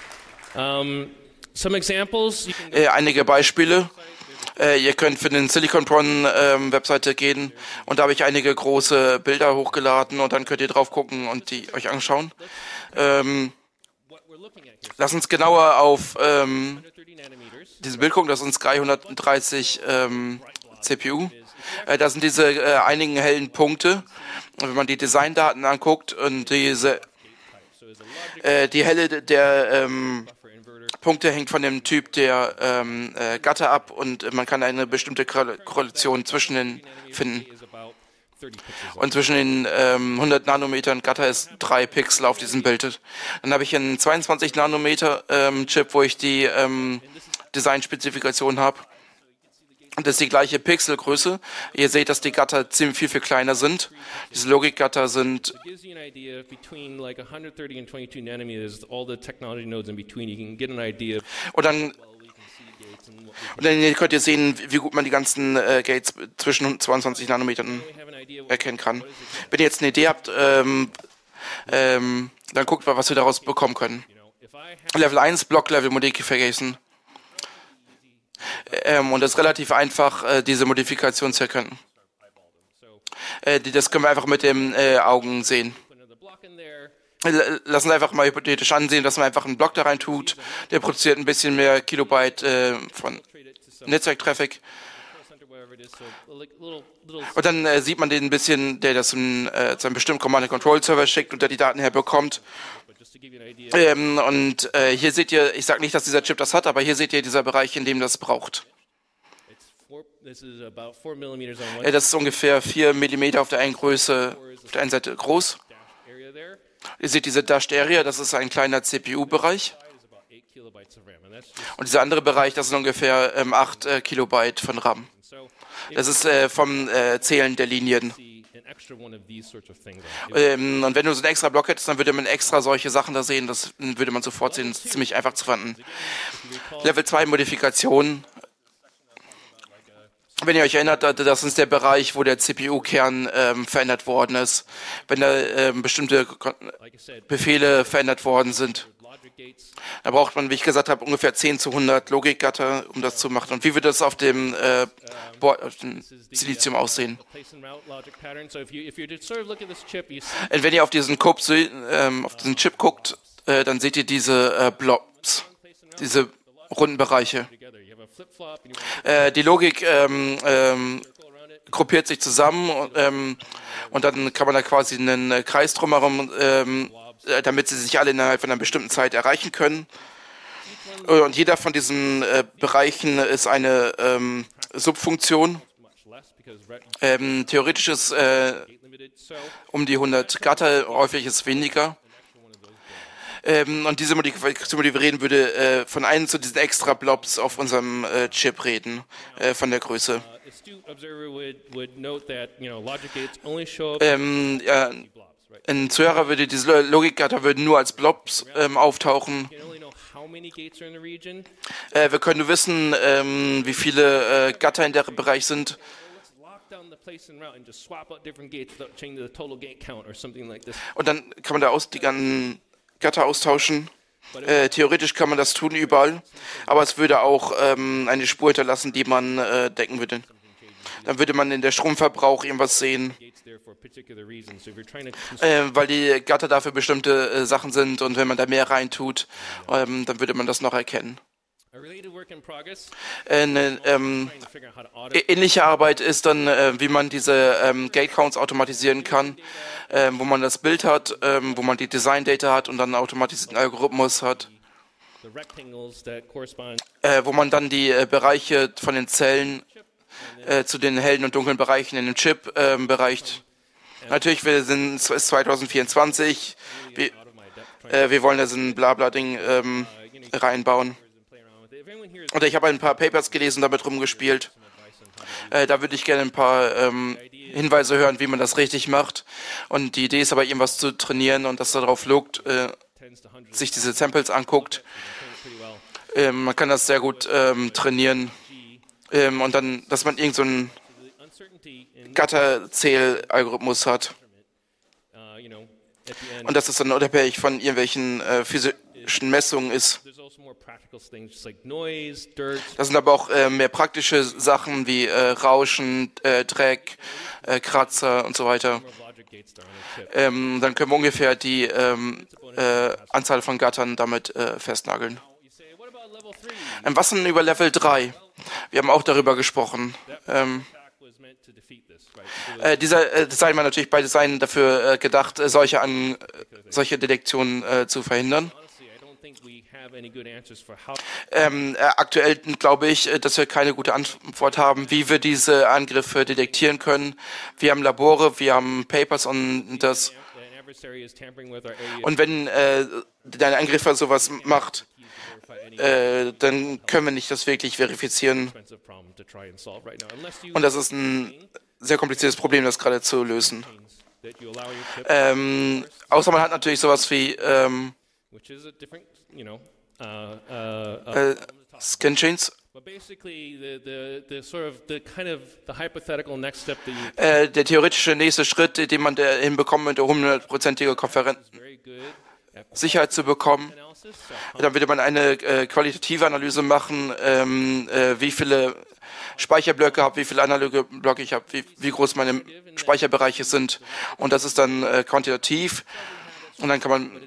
Some examples. Einige Beispiele. Ihr könnt für den Silicon Webseite gehen und da habe ich einige große Bilder hochgeladen und dann könnt ihr drauf gucken und die euch anschauen. Lass uns genauer auf dieses Bild gucken, das ist ein Sky 130 CPU. Da sind diese einigen hellen Punkte. Und wenn man die Designdaten anguckt und die Helle der Punkte hängt von dem Typ der Gatter ab und man kann eine bestimmte Korrelation zwischen den finden. Und zwischen den 100 Nanometern Gatter ist 3 Pixel auf diesem Bild. Dann habe ich einen 22 Nanometer Chip, wo ich die Designspezifikation habe. Und das ist die gleiche Pixelgröße. Ihr seht, dass die Gatter ziemlich viel kleiner sind. Diese Logikgatter sind. Und dann könnt ihr sehen, wie gut man die ganzen Gates zwischen 22 Nanometern erkennen kann. Wenn ihr jetzt eine Idee habt, dann guckt mal, was wir daraus bekommen können. Level 1, Block-Level Modification. Und es ist relativ einfach, diese Modifikation zu erkennen. Das können wir einfach mit den Augen sehen. Lassen Sie einfach mal hypothetisch ansehen, dass man einfach einen Block da rein tut. Der produziert ein bisschen mehr Kilobyte von Netzwerktraffic. Und dann sieht man den ein bisschen, der das zu einem bestimmten Command-and-Control-Server schickt und der die Daten herbekommt. Hier seht ihr, ich sage nicht, dass dieser Chip das hat, aber hier seht ihr dieser Bereich, in dem das braucht. Das ist ungefähr 4 mm auf der einen Größe, auf der einen Seite groß. Ihr seht diese Dashed Area, das ist ein kleiner CPU-Bereich. Und dieser andere Bereich, das sind ungefähr 8 Kilobyte von RAM. Das ist vom Zählen der Linien. Und wenn du so einen extra Block hättest, dann würde man extra solche Sachen da sehen. Das würde man sofort sehen. Das ist ziemlich einfach zu finden. Level 2 Modifikation. Wenn ihr euch erinnert, das ist der Bereich, wo der CPU-Kern verändert worden ist. Wenn da bestimmte Befehle verändert worden sind. Da braucht man, wie ich gesagt habe, ungefähr 10 zu 100 Logikgatter, um das zu machen. Und wie wird das auf dem Silizium aussehen? Und wenn ihr auf diesen Chip guckt, dann seht ihr diese Blobs, diese runden Bereiche. Die Logik gruppiert sich zusammen und dann kann man da quasi einen Kreis drumherum, damit sie sich alle innerhalb von einer bestimmten Zeit erreichen können. Und jeder von diesen Bereichen ist eine Subfunktion. Theoretisch ist um die 100 Gatter, häufig ist es weniger. Und diese Modifikation, die wir reden, würde von einem zu diesen extra Blobs auf unserem Chip reden, von der Größe. Ein Zuhörer würde diese Logikgatter würden nur als Blobs auftauchen. Wir können nur wissen, wie viele Gatter in der Bereich sind. Und dann kann man da die ganzen Gatter austauschen. Theoretisch kann man das tun überall, aber es würde auch eine Spur hinterlassen, die man decken würde. Dann würde man in der Stromverbrauch irgendwas sehen, weil die Gatter dafür bestimmte Sachen sind und wenn man da mehr reintut, dann würde man das noch erkennen. Eine ähnliche Arbeit ist dann, wie man diese Gate-Counts automatisieren kann, wo man das Bild hat, wo man die Design-Data hat und dann einen automatisierten Algorithmus hat, wo man dann die Bereiche von den Zellen zu den hellen und dunklen Bereichen in dem Chip bereicht. Natürlich, es ist 2024, wir wollen da so ein Blabla-Ding reinbauen. Und ich habe ein paar Papers gelesen, damit rumgespielt. Da würde ich gerne ein paar Hinweise hören, wie man das richtig macht. Und die Idee ist aber, irgendwas zu trainieren und dass darauf lookt, sich diese Samples anguckt. Man kann das sehr gut trainieren. und dann, dass man irgend so einen Gatterzählalgorithmus hat. Und dass es dann unabhängig von irgendwelchen physischen Messungen ist. Das sind aber auch mehr praktische Sachen wie Rauschen, Dreck, Kratzer und so weiter. Dann können wir ungefähr die Anzahl von Gattern damit festnageln. Was denn über Level 3? Wir haben auch darüber gesprochen. Dieser Design war natürlich bei Design dafür gedacht, solche Detektionen zu verhindern. Aktuell glaube ich, dass wir keine gute Antwort haben, wie wir diese Angriffe detektieren können. Wir haben Labore, wir haben Papers und das. Und wenn dein Angreifer sowas macht, dann können wir nicht das wirklich verifizieren. Und das ist ein sehr kompliziertes Problem, das gerade zu lösen. Außer man hat natürlich sowas wie Scan-Chains. Der theoretische nächste Schritt, den man hinbekommt, mit der 100%ige Sicherheit zu bekommen, dann würde man eine qualitative Analyse machen, wie viele Speicherblöcke habe, wie viele analoge Blöcke ich habe, wie groß meine Speicherbereiche sind. Und das ist dann quantitativ. Und dann kann man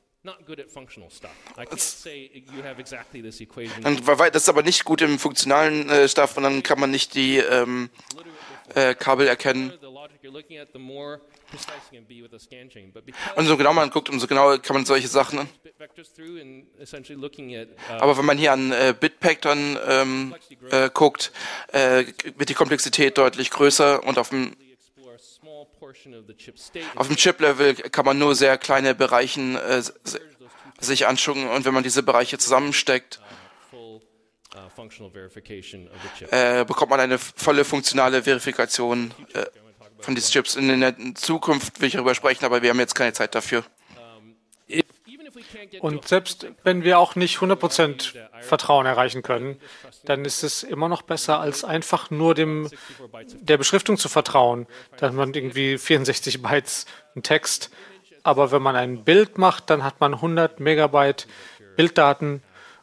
das ist aber nicht gut im funktionalen Stuff und dann kann man nicht die Kabel erkennen. Und so genau man guckt, umso genauer kann man solche Sachen. Aber wenn man hier an Bitpack dann guckt, wird die Komplexität deutlich größer und auf dem Chip-Level kann man nur sehr kleine Bereiche sich anschauen und wenn man diese Bereiche zusammensteckt, bekommt man eine volle funktionale Verifikation von diesen Chips. In der Zukunft will ich darüber sprechen, aber wir haben jetzt keine Zeit dafür. Und selbst wenn wir auch nicht 100% Vertrauen erreichen können, dann ist es immer noch besser, als einfach nur der Beschriftung zu vertrauen. Dann hat man irgendwie 64 Bytes einen Text, aber wenn man ein Bild macht, dann hat man 100 Megabyte Bilddaten,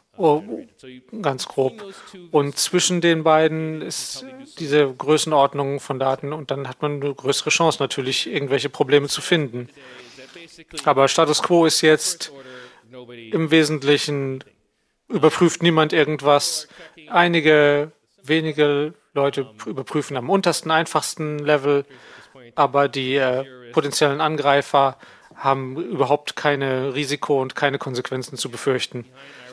ganz grob. Und zwischen den beiden ist diese Größenordnung von Daten und dann hat man eine größere Chance, natürlich irgendwelche Probleme zu finden. Aber Status Quo ist jetzt im Wesentlichen, überprüft niemand irgendwas. Einige wenige Leute überprüfen am untersten, einfachsten Level, aber die potenziellen Angreifer haben überhaupt keine Risiko und keine Konsequenzen zu befürchten.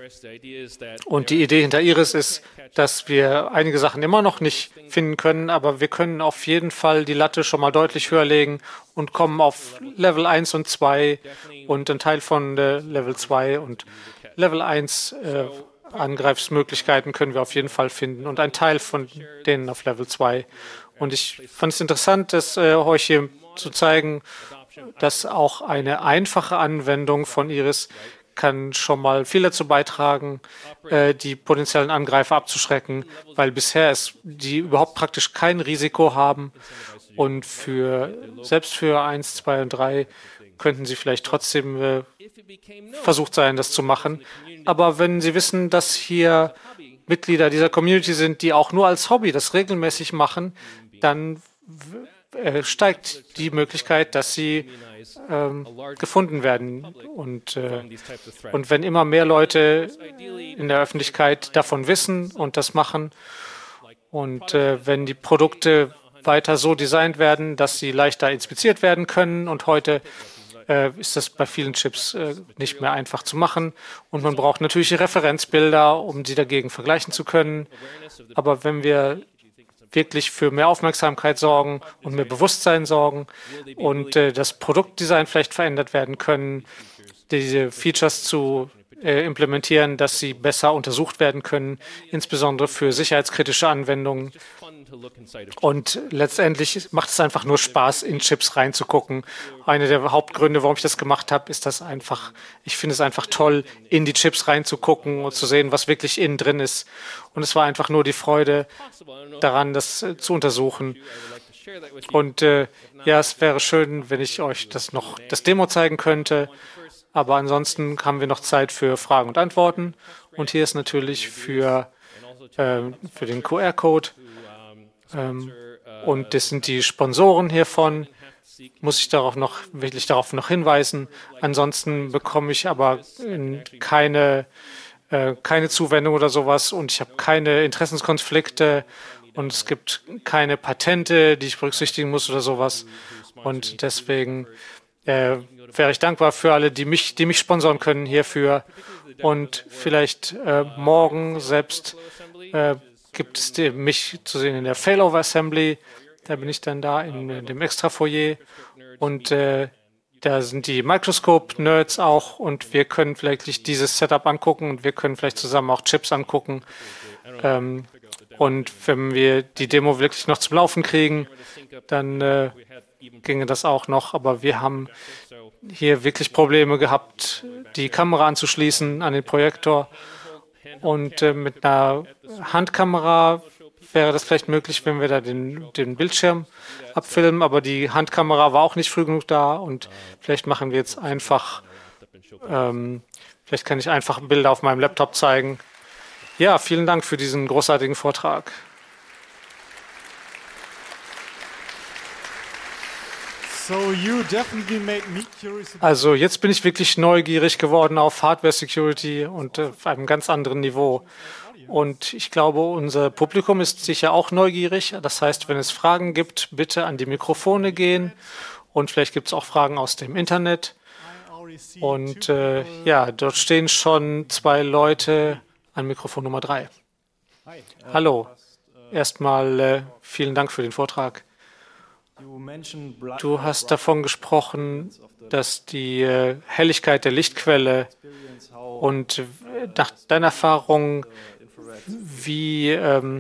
Und die Idee hinter Iris ist, dass wir einige Sachen immer noch nicht finden können, aber wir können auf jeden Fall die Latte schon mal deutlich höher legen und kommen auf Level 1 und 2 und ein Teil von Level 2 und Level 1 Angreifsmöglichkeiten können wir auf jeden Fall finden und ein Teil von denen auf Level 2. Und ich fand es interessant, das euch hier zu zeigen, dass auch eine einfache Anwendung von Iris kann schon mal viel dazu beitragen, die potenziellen Angreifer abzuschrecken, weil bisher die überhaupt praktisch kein Risiko haben und selbst für 1, 2 und 3 könnten sie vielleicht trotzdem versucht sein, das zu machen. Aber wenn sie wissen, dass hier Mitglieder dieser Community sind, die auch nur als Hobby das regelmäßig machen, dann steigt die Möglichkeit, dass sie gefunden werden. Und wenn immer mehr Leute in der Öffentlichkeit davon wissen und das machen und wenn die Produkte weiter so designt werden, dass sie leichter inspiziert werden können und heute ist das bei vielen Chips nicht mehr einfach zu machen. Und man braucht natürlich Referenzbilder, um sie dagegen vergleichen zu können. Aber wenn wir wirklich für mehr Aufmerksamkeit sorgen und mehr Bewusstsein sorgen und das Produktdesign vielleicht verändert werden können, diese Features zu implementieren, dass sie besser untersucht werden können, insbesondere für sicherheitskritische Anwendungen. Und letztendlich macht es einfach nur Spaß, in Chips reinzugucken. Einer der Hauptgründe, warum ich das gemacht habe, ist das einfach, ich finde es einfach toll, in die Chips reinzugucken und zu sehen, was wirklich innen drin ist. Und es war einfach nur die Freude daran, das zu untersuchen. Und ja, es wäre schön, wenn ich euch das Demo zeigen könnte. Aber ansonsten haben wir noch Zeit für Fragen und Antworten. Und hier ist natürlich für den QR-Code. Und das sind die Sponsoren hiervon. Muss ich wirklich darauf noch hinweisen. Ansonsten bekomme ich aber keine Zuwendung oder sowas. Und ich habe keine Interessenskonflikte. Und es gibt keine Patente, die ich berücksichtigen muss oder sowas. Und deswegen wäre ich dankbar für alle, die mich sponsoren können hierfür. Und vielleicht morgen selbst gibt es mich zu sehen in der Failover Assembly. Da bin ich dann da in dem Extra-Foyer. Und da sind die Microscope-Nerds auch. Und wir können vielleicht dieses Setup angucken. Und wir können vielleicht zusammen auch Chips angucken. Und wenn wir die Demo wirklich noch zum Laufen kriegen, dann ginge das auch noch. Aber wir haben hier wirklich Probleme gehabt, die Kamera anzuschließen an den Projektor. Und mit einer Handkamera wäre das vielleicht möglich, wenn wir da den Bildschirm abfilmen. Aber die Handkamera war auch nicht früh genug da. Und vielleicht machen wir jetzt einfach, vielleicht kann ich einfach Bilder auf meinem Laptop zeigen. Ja, vielen Dank für diesen großartigen Vortrag. Also jetzt bin ich wirklich neugierig geworden auf Hardware Security und auf einem ganz anderen Niveau. Und ich glaube, unser Publikum ist sicher auch neugierig. Das heißt, wenn es Fragen gibt, bitte an die Mikrofone gehen. Und vielleicht gibt es auch Fragen aus dem Internet. Und ja, dort stehen schon 2 Leute an Mikrofon Nummer 3. Hallo. Erstmal vielen Dank für den Vortrag. Du hast davon gesprochen, dass die Helligkeit der Lichtquelle und nach deiner Erfahrung, wie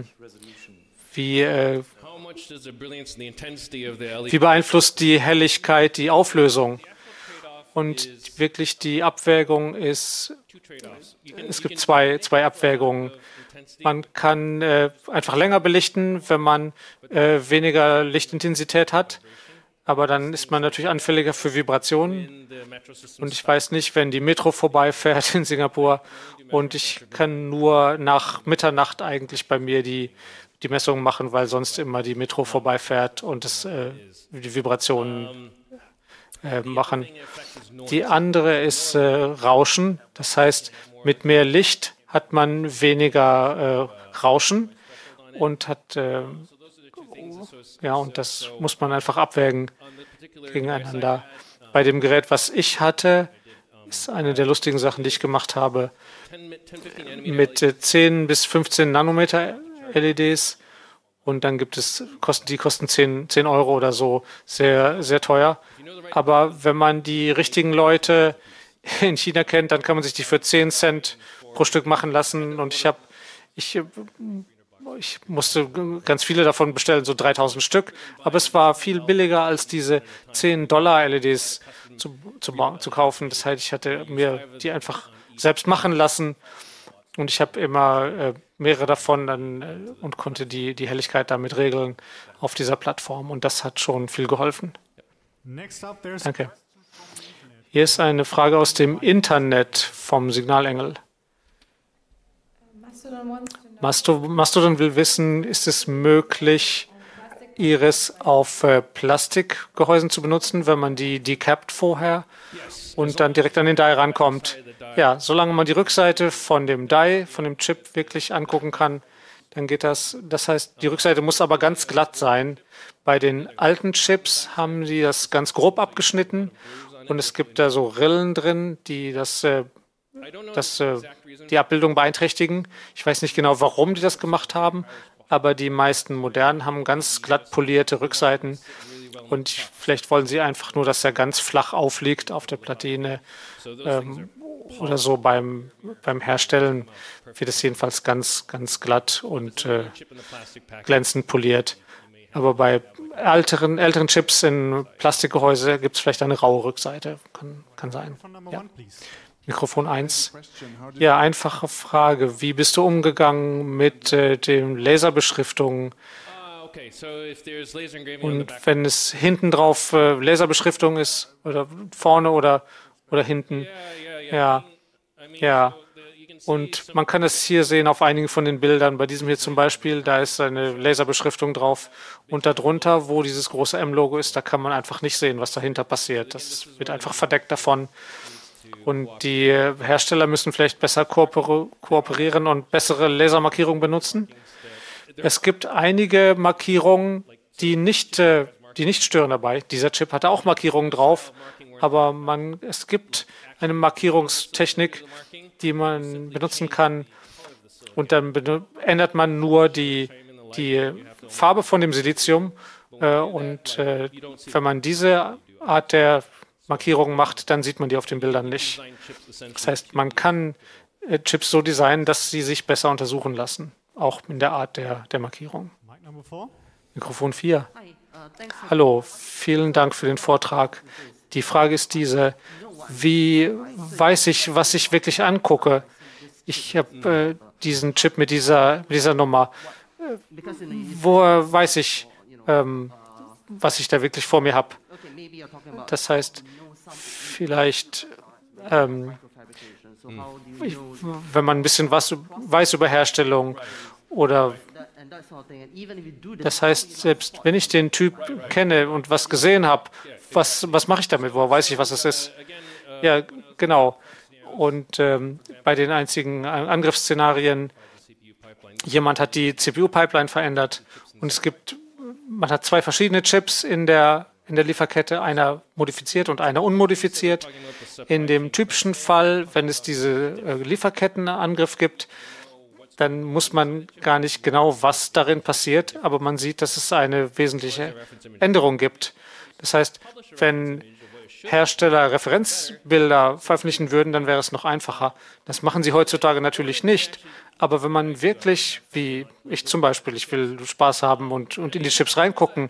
beeinflusst die Helligkeit die Auflösung? Und wirklich die Abwägung ist, es gibt zwei Abwägungen. Man kann einfach länger belichten, wenn man weniger Lichtintensität hat. Aber dann ist man natürlich anfälliger für Vibrationen. Und ich weiß nicht, wenn die Metro vorbeifährt in Singapur und ich kann nur nach Mitternacht eigentlich bei mir die Messungen machen, weil sonst immer die Metro vorbeifährt und die Vibrationen machen. Die andere ist Rauschen. Das heißt, mit mehr Licht hat man weniger Rauschen und hat ja, und das muss man einfach abwägen gegeneinander. Bei dem Gerät, was ich hatte, ist eine der lustigen Sachen, die ich gemacht habe, mit 10 bis 15 Nanometer LEDs. Und dann die kosten 10 Euro oder so, sehr, sehr teuer. Aber wenn man die richtigen Leute in China kennt, dann kann man sich die für 10 Cent pro Stück machen lassen. Und ich musste ganz viele davon bestellen, so 3000 Stück. Aber es war viel billiger, als diese 10 Dollar LEDs zu kaufen. Das heißt, ich hatte mir die einfach selbst machen lassen. Und ich habe immer mehrere davon und konnte die Helligkeit damit regeln auf dieser Plattform. Und das hat schon viel geholfen. Danke. Hier ist eine Frage aus dem Internet vom Signalengel. Mastodon will wissen, ist es möglich, Iris auf Plastikgehäusen zu benutzen, wenn man die decapt vorher und dann direkt an den Die rankommt? Ja, solange man die Rückseite von dem Die, von dem Chip wirklich angucken kann, dann geht das. Das heißt, die Rückseite muss aber ganz glatt sein. Bei den alten Chips haben die das ganz grob abgeschnitten und es gibt da so Rillen drin, die die Abbildung beeinträchtigen. Ich weiß nicht genau, warum die das gemacht haben, aber die meisten modernen haben ganz glatt polierte Rückseiten. Und vielleicht wollen Sie einfach nur, dass er ganz flach aufliegt auf der Platine oder so. Beim Herstellen wird es jedenfalls ganz, ganz glatt und glänzend poliert. Aber bei älteren Chips in Plastikgehäuse gibt es vielleicht eine raue Rückseite. Kann sein. Ja. Mikrofon 1. Ja, einfache Frage. Wie bist du umgegangen mit den Laserbeschriftungen? Und wenn es hinten drauf Laserbeschriftung ist, oder vorne oder hinten, ja. Und man kann es hier sehen auf einigen von den Bildern. Bei diesem hier zum Beispiel, da ist eine Laserbeschriftung drauf. Und darunter, wo dieses große M-Logo ist, da kann man einfach nicht sehen, was dahinter passiert. Das wird einfach verdeckt davon. Und die Hersteller müssen vielleicht besser kooperieren und bessere Lasermarkierungen benutzen. Es gibt einige Markierungen, die nicht stören dabei. Dieser Chip hatte auch Markierungen drauf, aber es gibt eine Markierungstechnik, die man benutzen kann. Und dann ändert man nur die Farbe von dem Silizium. Wenn man diese Art der Markierungen macht, dann sieht man die auf den Bildern nicht. Das heißt, man kann Chips so designen, dass sie sich besser untersuchen lassen, auch in der Art der Markierung. Mikrofon 4. Hallo, vielen Dank für den Vortrag. Die Frage ist diese: Wie weiß ich, was ich wirklich angucke? Ich habe diesen Chip mit dieser Nummer. Woher weiß ich, was ich da wirklich vor mir habe? Das heißt, vielleicht, wenn man ein bisschen was weiß über Herstellung oder das heißt, selbst wenn ich den Typ kenne und was gesehen habe, was mache ich damit? Woher weiß ich, was es ist? Ja, genau. Und bei den einzigen Angriffsszenarien, jemand hat die CPU-Pipeline verändert und man hat zwei verschiedene Chips in der Lieferkette, einer modifiziert und einer unmodifiziert. In dem typischen Fall, wenn es diese Lieferkettenangriff gibt, dann muss man gar nicht genau, was darin passiert, aber man sieht, dass es eine wesentliche Änderung gibt. Das heißt, wenn Hersteller Referenzbilder veröffentlichen würden, dann wäre es noch einfacher. Das machen sie heutzutage natürlich nicht. Aber wenn man wirklich, wie ich zum Beispiel, ich will Spaß haben und in die Chips reingucken,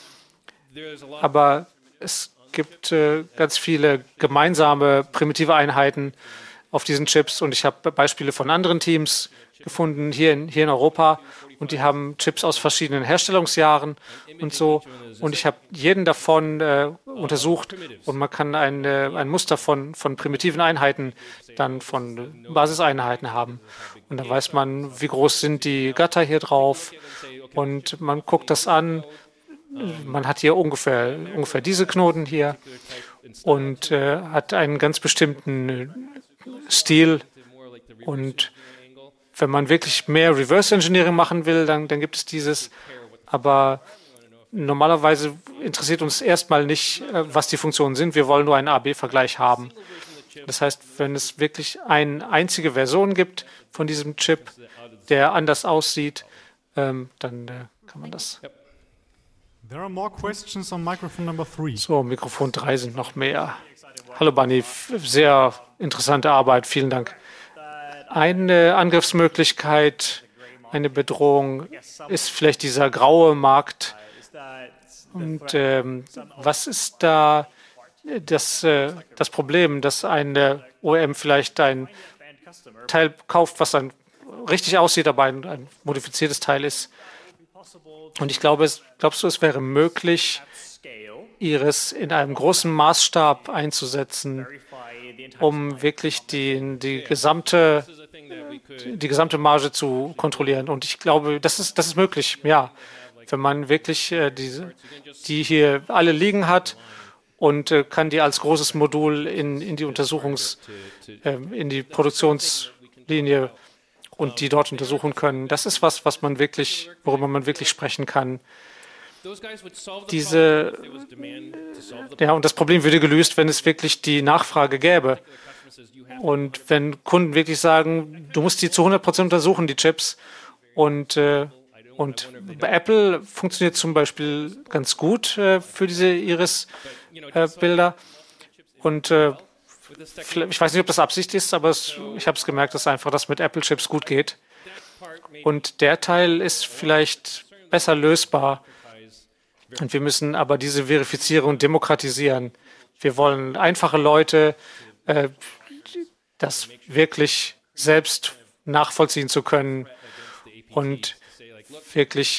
aber es gibt ganz viele gemeinsame primitive Einheiten auf diesen Chips und ich habe Beispiele von anderen Teams gefunden hier in Europa und die haben Chips aus verschiedenen Herstellungsjahren und so und ich habe jeden davon untersucht und man kann ein Muster von primitiven Einheiten dann von Basiseinheiten haben und dann weiß man, wie groß sind die Gatter hier drauf und man guckt das an. Man hat hier ungefähr diese Knoten hier und hat einen ganz bestimmten Stil. Und wenn man wirklich mehr Reverse Engineering machen will, dann gibt es dieses. Aber normalerweise interessiert uns erstmal nicht, was die Funktionen sind. Wir wollen nur einen A-B-Vergleich haben. Das heißt, wenn es wirklich eine einzige Version gibt von diesem Chip, der anders aussieht, dann kann man das. There are more questions on microphone number 3. So, Mikrofon 3 sind noch mehr. Hallo Bunny, sehr interessante Arbeit, vielen Dank. Eine Angriffsmöglichkeit, eine Bedrohung ist vielleicht dieser graue Markt. Und was ist da das Problem, dass eine OEM vielleicht ein Teil kauft, was dann richtig aussieht, aber ein modifiziertes Teil ist? Und ich glaube, glaubst du, es wäre möglich, Iris in einem großen Maßstab einzusetzen, um wirklich die gesamte Marge zu kontrollieren? Und ich glaube, das ist möglich, ja. Wenn man wirklich die hier alle liegen hat und kann die als großes Modul in die Produktionslinie und die dort untersuchen können. Das ist worüber man wirklich sprechen kann. Und das Problem würde gelöst, wenn es wirklich die Nachfrage gäbe. Und wenn Kunden wirklich sagen, du musst die zu 100% untersuchen, die Chips, und Und bei Apple funktioniert zum Beispiel ganz gut für diese Iris-Bilder. Und ich weiß nicht, ob das Absicht ist, aber ich habe es gemerkt, dass einfach das mit Apple-Chips gut geht. Und der Teil ist vielleicht besser lösbar. Und wir müssen aber diese Verifizierung demokratisieren. Wir wollen einfache Leute, das wirklich selbst nachvollziehen zu können und wirklich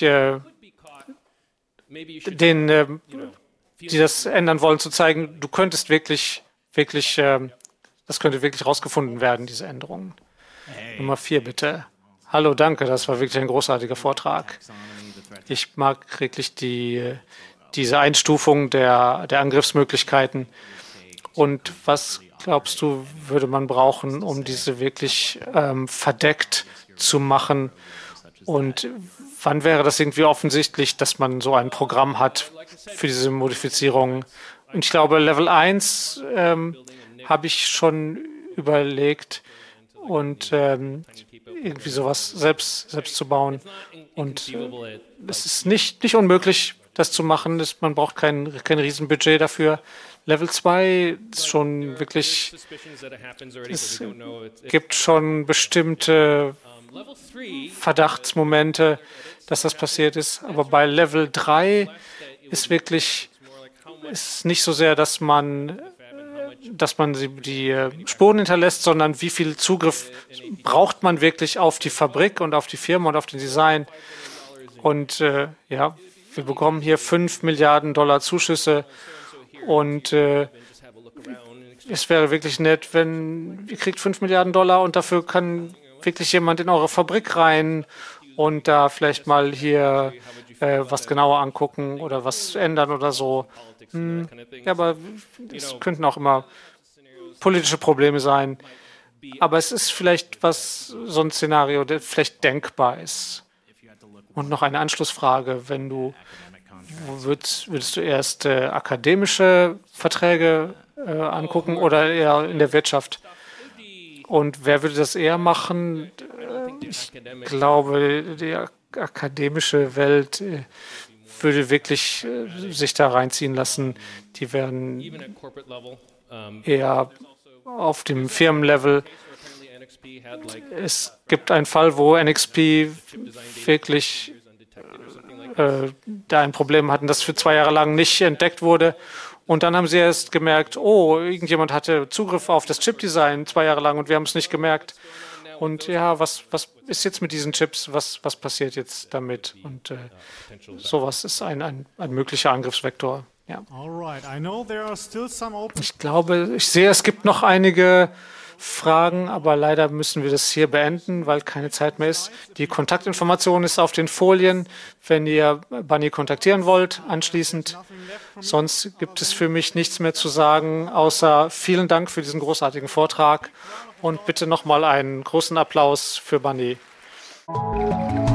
denen, die das ändern wollen, zu zeigen, du könntest das könnte wirklich rausgefunden werden, diese Änderungen. Nummer 4, bitte. Hallo, danke, das war wirklich ein großartiger Vortrag. Ich mag wirklich diese Einstufung der Angriffsmöglichkeiten. Und was glaubst du, würde man brauchen, um diese wirklich verdeckt zu machen? Und wann wäre das irgendwie offensichtlich, dass man so ein Programm hat für diese Modifizierung? Und ich glaube, Level 1 habe ich schon überlegt und irgendwie sowas selbst zu bauen. Und es ist nicht unmöglich, das zu machen. Man braucht kein Riesenbudget dafür. Level 2 ist schon wirklich, es gibt schon bestimmte Verdachtsmomente, dass das passiert ist. Aber bei Level 3 ist wirklich, ist nicht so sehr, dass man die Spuren hinterlässt, sondern wie viel Zugriff braucht man wirklich auf die Fabrik und auf die Firma und auf den Design. Und ja, wir bekommen hier $5 Milliarden Zuschüsse und es wäre wirklich nett, wenn ihr kriegt $5 Milliarden und dafür kann wirklich jemand in eure Fabrik rein und da vielleicht mal hier was genauer angucken oder was ändern oder so. Ja, aber es könnten auch immer politische Probleme sein. Aber es ist vielleicht so ein Szenario, das vielleicht denkbar ist. Und noch eine Anschlussfrage, würdest du erst akademische Verträge angucken oder eher in der Wirtschaft? Und wer würde das eher machen? Ich glaube, die akademische Welt würde wirklich sich da reinziehen lassen. Die werden eher auf dem Firmenlevel. Es gibt einen Fall, wo NXP wirklich da ein Problem hatten, das für 2 Jahre lang nicht entdeckt wurde. Und dann haben sie erst gemerkt, oh, irgendjemand hatte Zugriff auf das Chip-Design 2 Jahre lang und wir haben es nicht gemerkt. Und ja, was ist jetzt mit diesen Chips? Was passiert jetzt damit? Und sowas ist ein möglicher Angriffsvektor. Ja. Ich sehe, es gibt noch einige Fragen, aber leider müssen wir das hier beenden, weil keine Zeit mehr ist. Die Kontaktinformation ist auf den Folien, wenn ihr Bunny kontaktieren wollt anschließend. Sonst gibt es für mich nichts mehr zu sagen, außer vielen Dank für diesen großartigen Vortrag und bitte nochmal einen großen Applaus für Bunny.